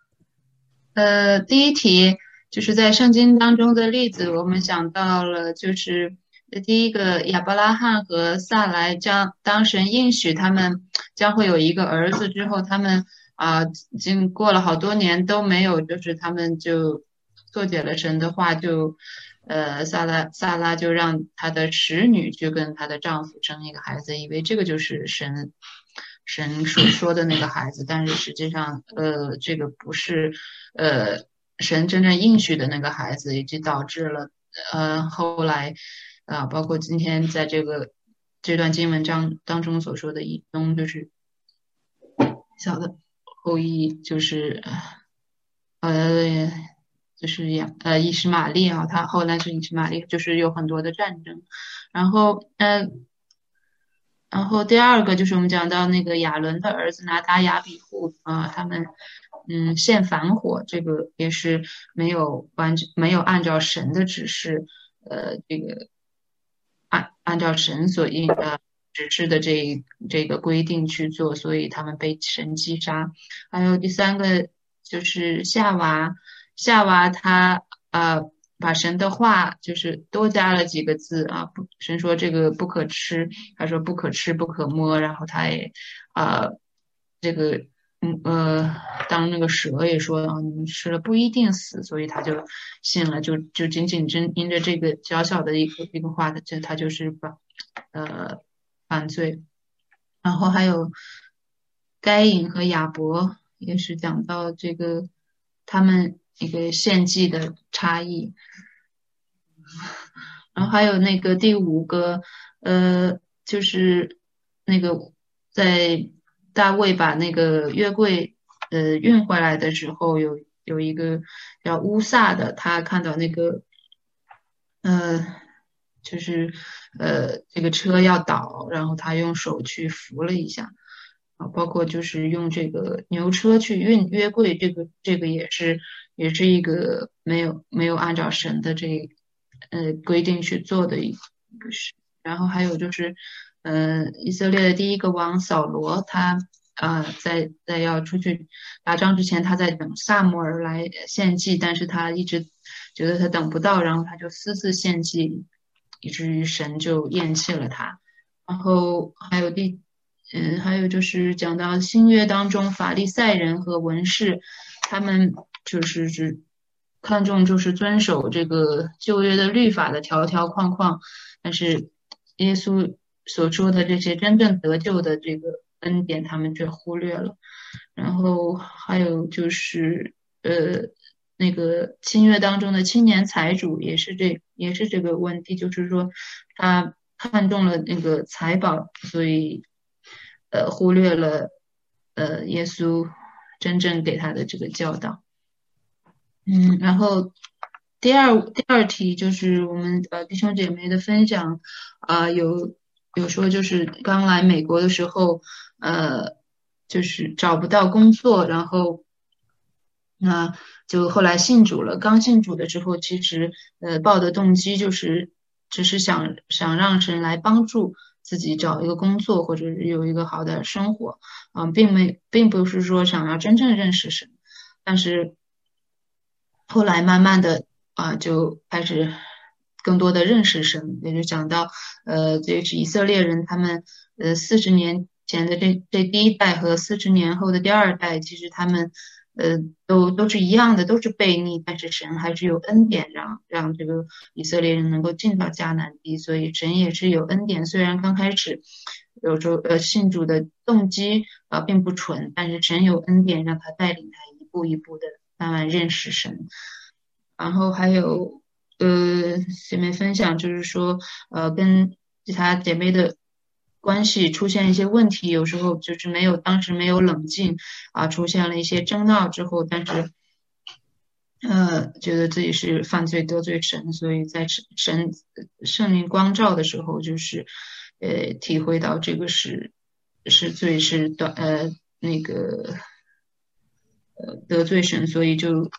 D: 第一题就是在圣经当中的例子，我们讲到了就是第一个亚伯拉罕和撒来当神应许他们将会有一个儿子之后，他们经过了好多年都没有，就是他们就错解了神的话，就撒拉就让她的使女去跟她的丈夫生一个孩子，以为这个就是神所说的那个孩子，但是实际上这个不是神真正应许的那个孩子，以及导致了后来包括今天在这段经文当中所说的以东，就是小的后裔，就是以实玛利他后来是以实玛利，就是有很多的战争，然后第二个就是我们讲到那个亚伦的儿子拿达雅比户他们献反火，这个也是没有按照神的指示这个按照神所指示的这个规定去做，所以他们被神击杀。还有第三个就是夏娃她把神的话就是多加了几个字神说这个不可吃，他说不可吃不可摸，然后他也这个当那个蛇也说你们吃了不一定死，所以他就信了，就仅仅因着这个小小的一个话，他就是犯罪。然后还有该隐和亚伯也是讲到这个他们一个献祭的差异。然后还有那个第五个就是那个在大卫把那个约柜运回来的时候，有一个叫乌撒的，他看到那个就是这个车要倒，然后他用手去扶了一下包括就是用这个牛车去运约柜，这个也是一个没有按照神的规定去做的一个事。然后还有就是以色列的第一个王扫罗，他在要出去打仗之前，他在等撒母耳来献祭，但是他一直觉得他等不到，然后他就私自献祭以至于神就厌弃了他。然后还有就是讲到新约当中法利赛人和文士，他们就是只看重就是遵守这个旧约的律法的条条框框，但是耶稣所说的这些真正得救的这个恩典，他们却忽略了。然后还有就是那个新约当中的青年财主也是这个问题，就是说他看中了那个财宝，所以忽略了耶稣真正给他的这个教导。然后第二题就是我们弟兄姐妹的分享有说就是刚来美国的时候就是找不到工作，然后那就后来信主了。刚信主的时候，其实抱的动机就是只是想让神来帮助自己找一个工作，或者是有一个好的生活，并不是说想要真正认识神。但是后来慢慢的就开始更多的认识神，也就讲到这是以色列人他们40年前的这第一代和40年后的第二代，其实他们都是一样的，都是悖逆，但是神还是有恩典让这个以色列人能够进到迦南地，所以神也是有恩典。虽然刚开始有时候信主的动机并不纯，但是神有恩典，让他带领他一步一步的慢慢认识神。然后还有姐妹分享就是说跟其他姐妹的关系出现一些问题，有时候就是当时没有冷静出现了一些争闹之后，但是觉得自己是犯罪得罪神，所以在圣灵光照的时候，就是体会到这个是罪是那个得罪神，所以就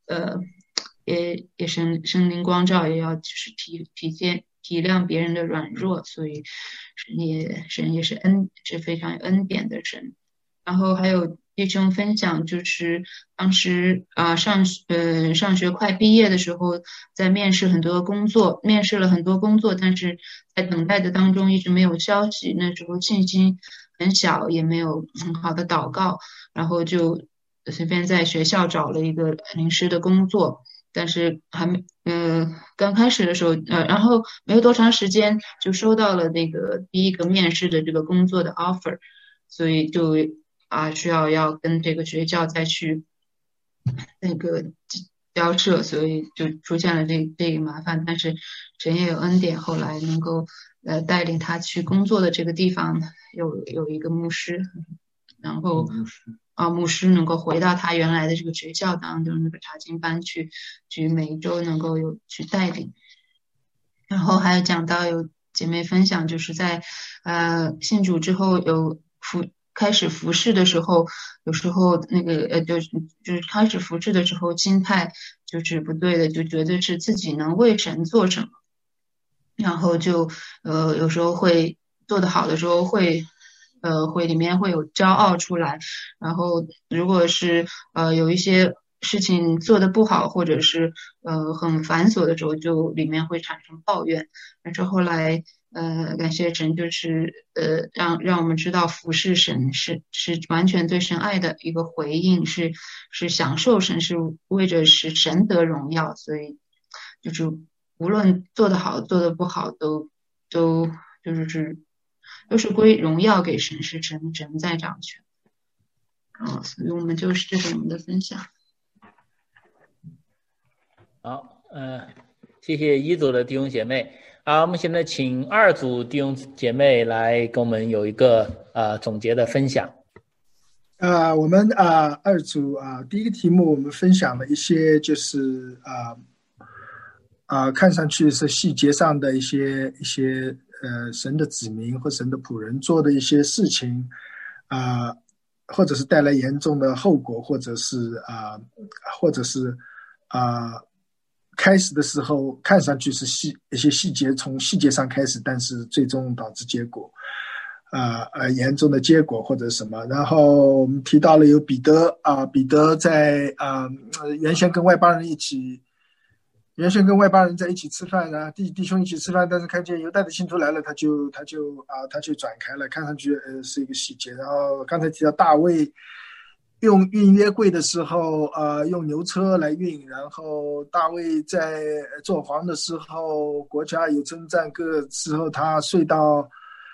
D: 也圣灵光照，也要就是体谅别人的软弱，所以神也是非常有恩典的神。然后还有弟兄分享，就是当时上学快毕业的时候，在面试了很多工作，但是在等待的当中一直没有消息，那时候信心很小，也没有很好的祷告，然后就随便在学校找了一个临时的工作。但是刚开始的时候，然后没有多长时间就收到了那个第一个面试的这个工作的 offer， 所以就需要跟这个学校再去那个交涉，所以就出现了这个麻烦。但是神也有恩典，后来能够带领他去工作的这个地方有一个牧师，然后牧师能够回到他原来的这个学校当中那个查经班去每一周能够有去带领。然后还有讲到有姐妹分享，就是在信主之后开始服侍的时候，有时候那个就是开始服侍的时候心态就是不对的，就觉得是自己能为神做什么，然后就有时候会做得好的时候会里面会有骄傲出来，然后如果是有一些事情做得不好，或者是很繁琐的时候，就里面会产生抱怨。但是后来感谢神，就是让我们知道服侍神是完全对神爱的一个回应，是享受神，是为着使神得荣耀，所以就是无论做得好做得不好，都是归荣耀给神，是神在掌权。所以我们这是我们的分享。
A: 好，谢谢一组的弟兄姐妹。好，我们现在请二组弟兄姐妹来跟我们有一个总结的分享。
C: 我们二组第一个题目我们分享了一些就是看上去是细节上的一些神的子民或神的仆人做的一些事情或者是带来严重的后果，或者是开始的时候看上去是一些细节从细节上开始，但是最终导致结果严重的结果或者什么。然后我们提到了有彼得在原先跟外邦人一起原先跟外邦人在一起吃饭啊，弟兄一起吃饭，但是看见犹太的信徒来了，他就转开了，看上去是一个细节。然后刚才提到大卫运约柜的时候，用牛车来运，然后大卫在做王的时候，国家有征战各时候，他睡到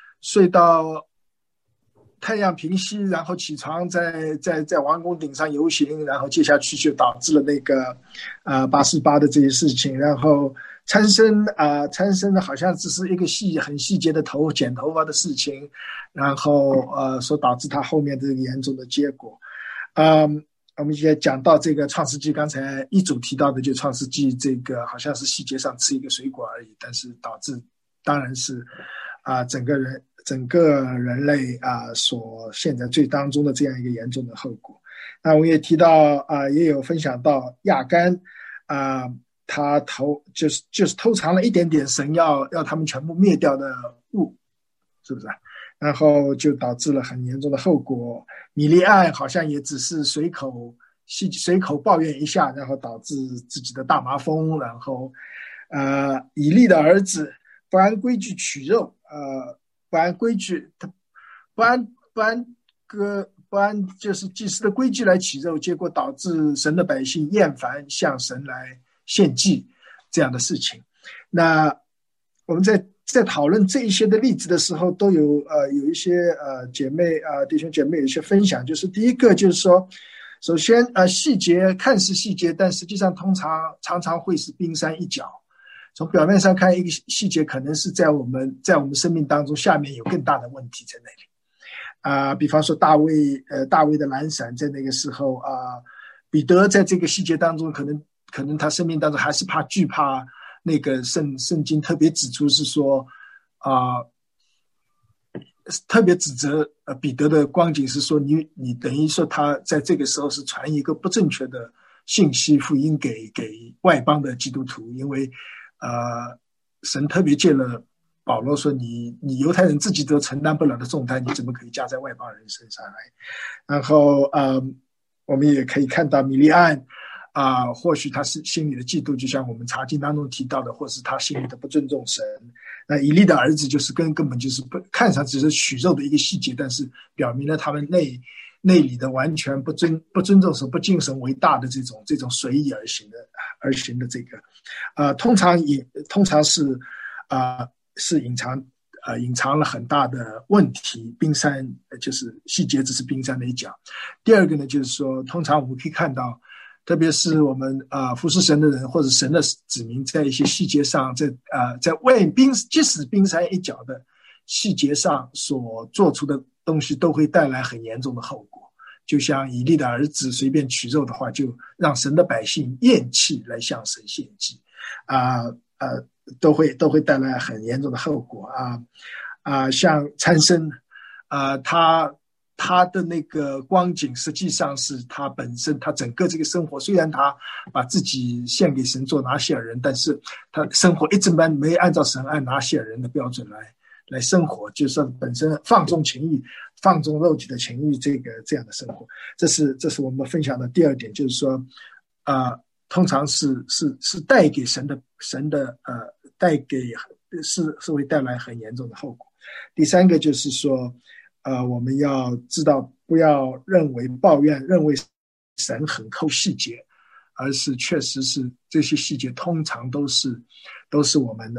C: 太阳平息，然后起床在王宫顶上游行，然后接下去就导致了那个848的这些事情，然后参生的好像只是一个很细节的剪头发的事情，然后所导致他后面这个严重的结果。我们也讲到这个创世纪，刚才一组提到的就创世纪这个好像是细节上吃一个水果而已，但是导致当然是整个人类所现在最当中的这样一个严重的后果。那我也提到也有分享到亚干他就是偷藏了一点点神要他们全部灭掉的物，是不是？然后就导致了很严重的后果。米利暗好像也只是随口抱怨一下，然后导致自己的大麻风。然后以利的儿子不按规矩取肉，不按规矩，他不按就是祭司的规矩来取肉，结果导致神的百姓厌烦向神来献祭这样的事情。那我们在讨论这一些的例子的时候，都有一些弟兄姐妹有一些分享，就是第一个就是说，首先细节看似细节，但实际上常常会是冰山一角。从表面上看，一个细节可能是在我们生命当中下面有更大的问题在那里比方说大卫的懒散，在那个时候彼得在这个细节当中，可能他生命当中还是惧怕那个圣经特别指出是说特别指责彼得的光景是说你等于说他在这个时候是传一个不正确的信息福音给外邦的基督徒，因为神特别借了保罗说你犹太人自己都承担不了的重担，你怎么可以加在外邦人身上来？然后我们也可以看到米利暗或许他是心里的嫉妒，就像我们查经当中提到的，或是他心里的不尊重神。那以利的儿子就是根本就是看上只是取肉的一个细节，但是表明了他们内里的完全不尊重神、不敬神为大的这种随意而行的这个通常是隐藏了很大的问题。冰山就是细节只是冰山的一角。第二个呢，就是说通常我们可以看到，特别是我们服侍神的人或者神的子民，在一些细节上，在即使冰山一角的细节上所做出的东西，都会带来很严重的后果。就像以利的儿子随便取肉的话，就让神的百姓厌弃来向神献祭都会带来很严重的后果像参生他的那个光景，实际上是他本身他整个这个生活，虽然他把自己献给神做拿西尔人，但是他生活一直没按照神按拿西尔人的标准来生活，就是本身放纵情欲、放纵肉体的情欲，这样的生活。这是我们分享的第二点，就是说通常是带给神的带给是会带来很严重的后果。第三个就是说我们要知道，不要抱怨认为神很抠细节，而是确实是这些细节通常都是我们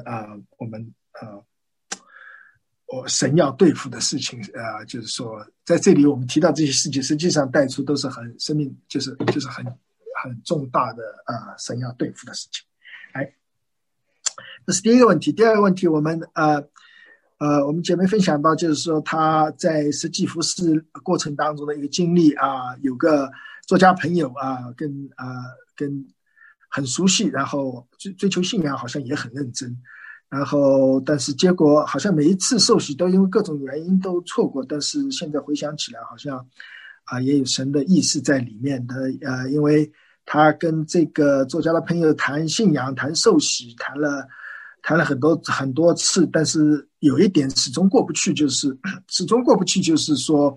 C: 神要对付的事情就是说在这里我们提到这些细节，实际上带出都是很生命就是很重大的神要对付的事情。这是第一个问题。第二个问题，我们姐妹分享到，就是说她在实际服事过程当中的一个经历有个作家朋友跟很熟悉，然后追求信仰好像也很认真，然后但是结果好像每一次受洗都因为各种原因都错过，但是现在回想起来好像也有神的意思在里面的因为他跟这个作家的朋友谈信仰、谈受洗，谈了很多次，但是有一点始终过不去，就是说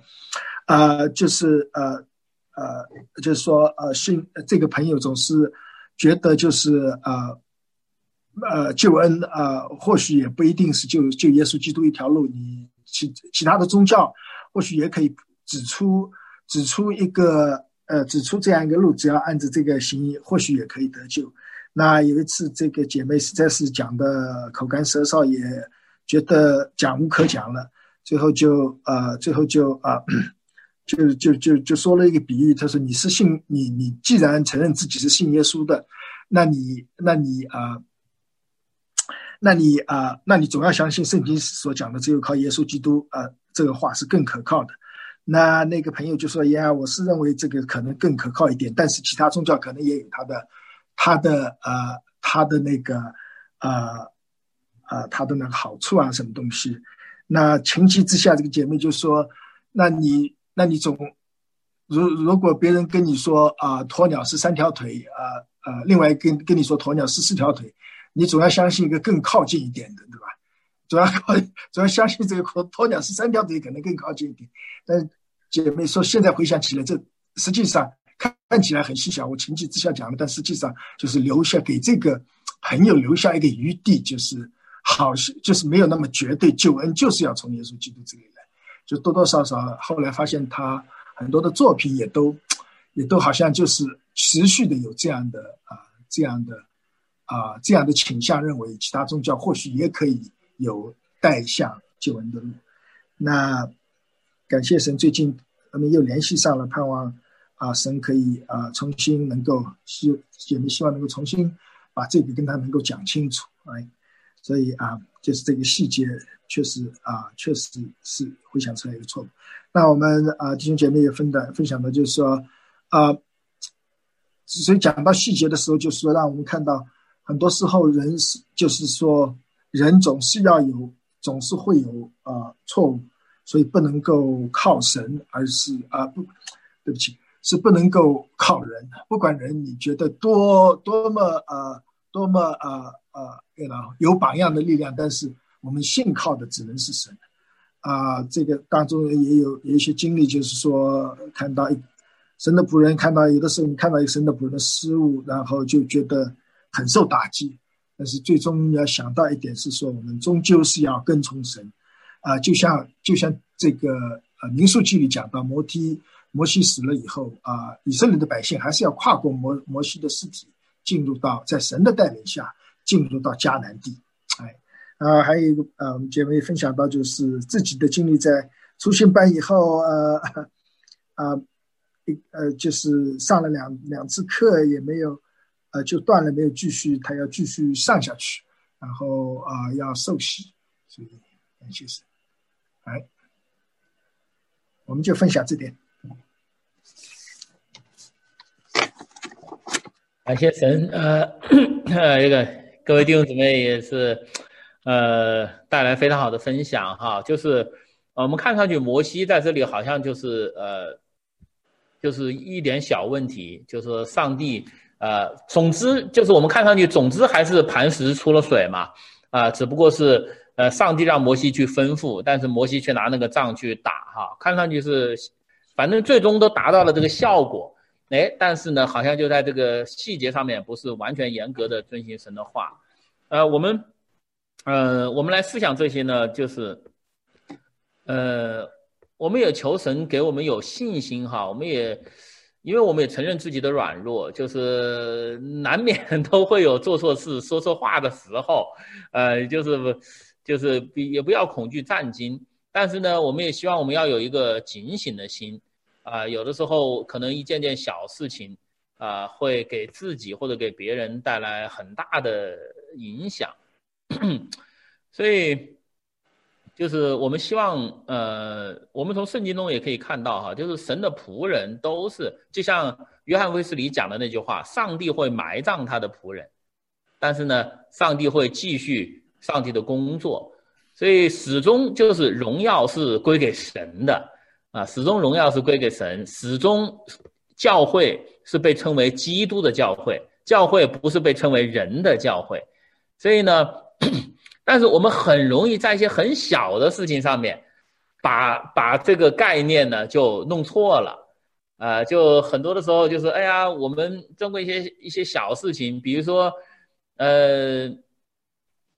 C: 这个朋友总是觉得就是救恩或许也不一定是就耶稣基督一条路，你其他的宗教或许也可以指出这样一个路，只要按着这个行，或许也可以得救。那有一次这个姐妹实在是讲的口干舌燥，也觉得讲无可讲了，最后就说了一个比喻，他说你是信你既然承认自己是信耶稣的，那你总要相信圣经所讲的只有靠耶稣基督这个话是更可靠的。那个朋友就说呀，我是认为这个可能更可靠一点，但是其他宗教可能也有他的那个好处啊，什么东西。那情急之下，这个姐妹就说，那你如果别人跟你说鸵鸟是3条腿另外跟你说鸵鸟是4条腿，你总要相信一个更靠近一点的，对吧？总要相信这个鸵鸟是3条腿可能更靠近一点。但姐妹说现在回想起来，这实际上看起来很细小，我情急之下讲了，但实际上就是给这个朋友留下一个余地，就是没有那么绝对，救恩就是要从耶稣基督这里来，就多多少少后来发现他很多的作品也都好像就是持续的有这样的倾向，认为其他宗教或许也可以有带向救恩的路。那感谢神，最近他们又联系上了，盼望神可以重新能够姐妹希望能够重新把这个跟他能够讲清楚。所以就是这个细节确实是回想出来一个错误。那我们弟兄姐妹也分享的就是说所以讲到细节的时候，就是说让我们看到很多时候人总是会有错误，所以不能够靠神，而是对不起，是不能够靠人。不管人你觉得多么有榜样的力量，但是我们信靠的只能是神。这个当中也有一些经历，就是说看到神的仆人，有的时候你看到一个神的仆人的失误，然后就觉得很受打击。但是最终要想到一点是说，我们终究是要跟从神。就像这个民数记里讲到，摩西死了以后以色列的百姓还是要跨过摩西的尸体，进入到在神的带领下进入到迦南地。还有一个我们姐妹分享到，就是自己的经历，在初信班以后就是上了两次课也没有就断了，没有继续，他要继续上下去，然后要受洗，所以感谢神。我们就分享这点。
A: 感谢神。这个各位弟兄姊妹也是带来非常好的分享哈。就是我们看上去摩西在这里好像就是一点小问题，就是上帝总之就是我们看上去总之还是磐石出了水嘛，只不过是上帝让摩西去吩咐，但是摩西却拿那个杖去打哈，看上去是反正最终都达到了这个效果，但是呢好像就在这个细节上面不是完全严格的遵行神的话。我们来思想这些呢，就是我们也求神给我们有信心哈，因为我们也承认自己的软弱，就是难免都会有做错事说错话的时候，就是也不要恐惧战惊，但是呢我们也希望我们要有一个警醒的心有的时候可能一件件小事情会给自己或者给别人带来很大的影响。所以就是我们希望我们从圣经中也可以看到哈，就是神的仆人都是就像约翰卫斯理讲的那句话，上帝会埋葬他的仆人，但是呢上帝会继续上帝的工作，所以始终就是荣耀是归给神的始终荣耀是归给神，始终教会是被称为基督的教会，教会不是被称为人的教会。所以呢但是我们很容易在一些很小的事情上面把这个概念呢就弄错了就很多的时候就是我们针对一些小事情，比如说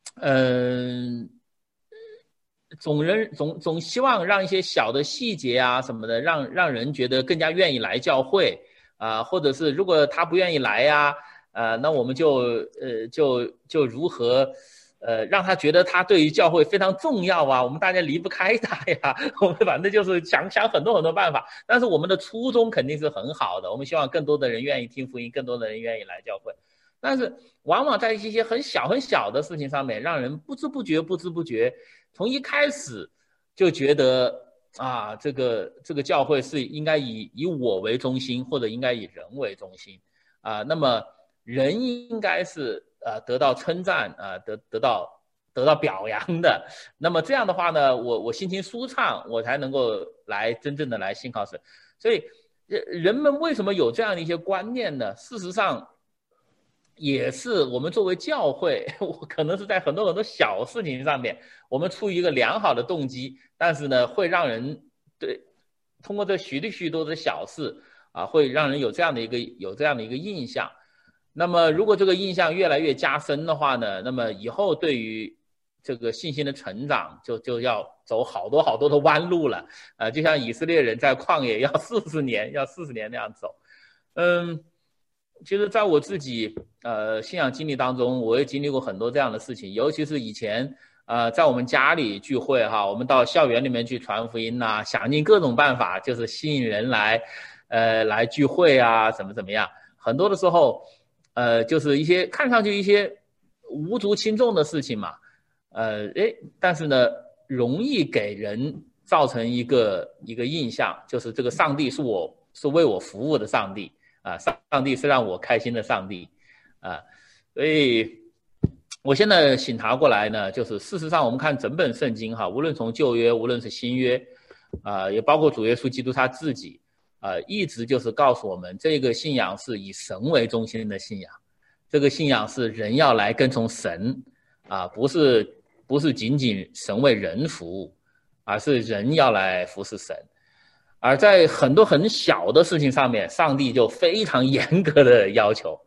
A: 总希望让一些小的细节啊什么的，让人觉得更加愿意来教会啊，或者是如果他不愿意来呀，那我们就如何让他觉得他对于教会非常重要啊，我们大家离不开他呀，我们反正就是想很多办法，但是我们的初衷肯定是很好的，我们希望更多的人愿意听福音，更多的人愿意来教会，但是往往在一些很小的事情上面，让人不知不觉从一开始就觉得啊，这个教会是应该以我为中心，或者应该以人为中心啊，那么人应该是得到称赞啊，得到表扬的。那么这样的话呢，我心情舒畅，我才能够真正的来信靠神。所以人们为什么有这样的一些观念呢？事实上也是我们作为教会，我可能是在很多小事情上面，我们出于一个良好的动机，但是呢，会让人通过这许多的小事啊，会让人有这样的一个印象。那么如果这个印象越来越加深的话呢，那么以后对于这个信心的成长就要走好多的弯路了，就像以色列人在旷野要40年那样走。其实在我自己信仰经历当中，我也经历过很多这样的事情，尤其是以前在我们家里聚会哈，我们到校园里面去传福音啊，想尽各种办法就是吸引人来聚会啊，怎么样，很多的时候就是一些看上去一些无足轻重的事情嘛，但是呢容易给人造成一个印象，就是这个上帝是为我服务的上帝啊，上帝是让我开心的上帝啊，所以我现在醒察过来呢，就是事实上我们看整本圣经哈，无论从旧约，无论是新约也包括主耶稣基督他自己一直就是告诉我们，这个信仰是以神为中心的信仰，这个信仰是人要来跟从神不是仅仅神为人服务，而是人要来服侍神。而在很多很小的事情上面，上帝就非常严格的要求，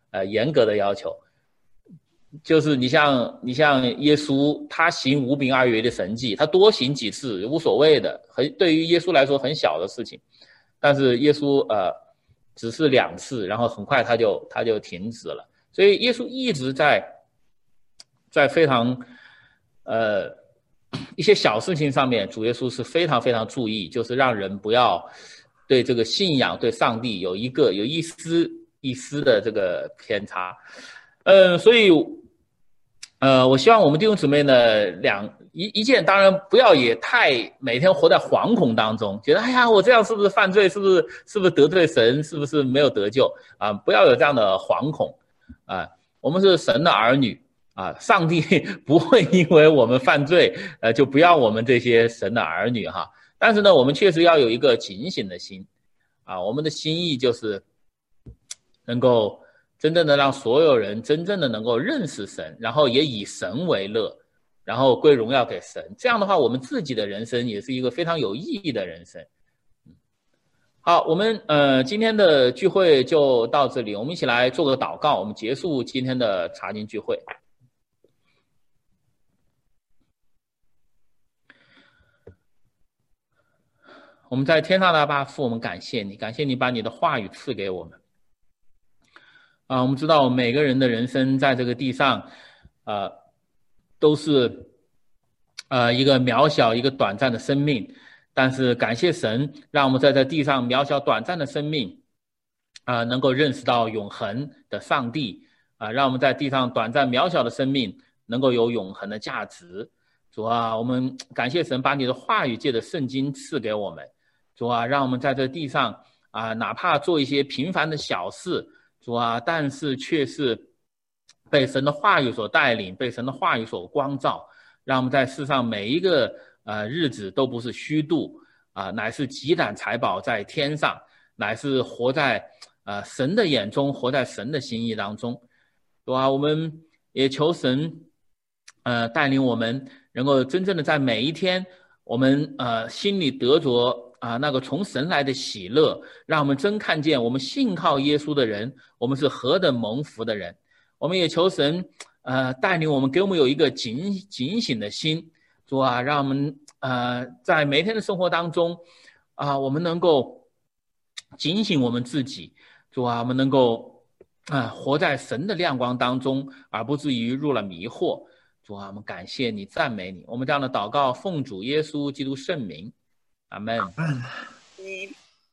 A: 就是你像耶稣，他行5饼2鱼的神迹，他多行几次无所谓的，对于耶稣来说很小的事情，但是耶稣只是2次，然后很快他就停止了。所以耶稣一直在非常一些小事情上面，主耶稣是非常非常注意，就是让人不要对这个信仰对上帝有一丝的这个偏差。所以我希望我们弟兄姊妹呢一件，当然不要也太每天活在惶恐当中，觉得哎呀我这样是不是犯罪，是不是得罪神，是不是没有得救啊？不要有这样的惶恐啊！我们是神的儿女啊，上帝不会因为我们犯罪就不要我们这些神的儿女哈。但是呢，我们确实要有一个警醒的心啊，我们的心意就是能够真正的让所有人真正的能够认识神，然后也以神为乐，然后归荣耀给神。这样的话，我们自己的人生也是一个非常有意义的人生。好，我们今天的聚会就到这里，我们一起来做个祷告，我们结束今天的查经聚会。我们在天上的阿爸父，我们感谢你把你的话语赐给我们我们知道每个人的人生在这个地上都是一个渺小一个短暂的生命，但是感谢神让我们在这地上渺小短暂的生命能够认识到永恒的上帝让我们在地上短暂渺小的生命能够有永恒的价值。主啊，我们感谢神把你的话语借着圣经赐给我们。主啊，让我们在这地上哪怕做一些平凡的小事，主啊，但是却是被神的话语所带领，被神的话语所光照，让我们在世上每一个日子都不是虚度乃是积攒财宝在天上，乃是活在神的眼中，活在神的心意当中。主啊，我们也求神带领我们能够真正的在每一天，我们心里得着那个从神来的喜乐，让我们真看见我们信靠耶稣的人，我们是何等蒙福的人。我们也求神带领我们，给我们有一个警醒的心，主啊，让我们在每天的生活当中我们能够警醒我们自己，主啊，我们能够活在神的亮光当中，而不至于入了迷惑。主啊，我们感谢你，赞美你。我们这样的祷告，奉主耶稣基督圣名，阿们。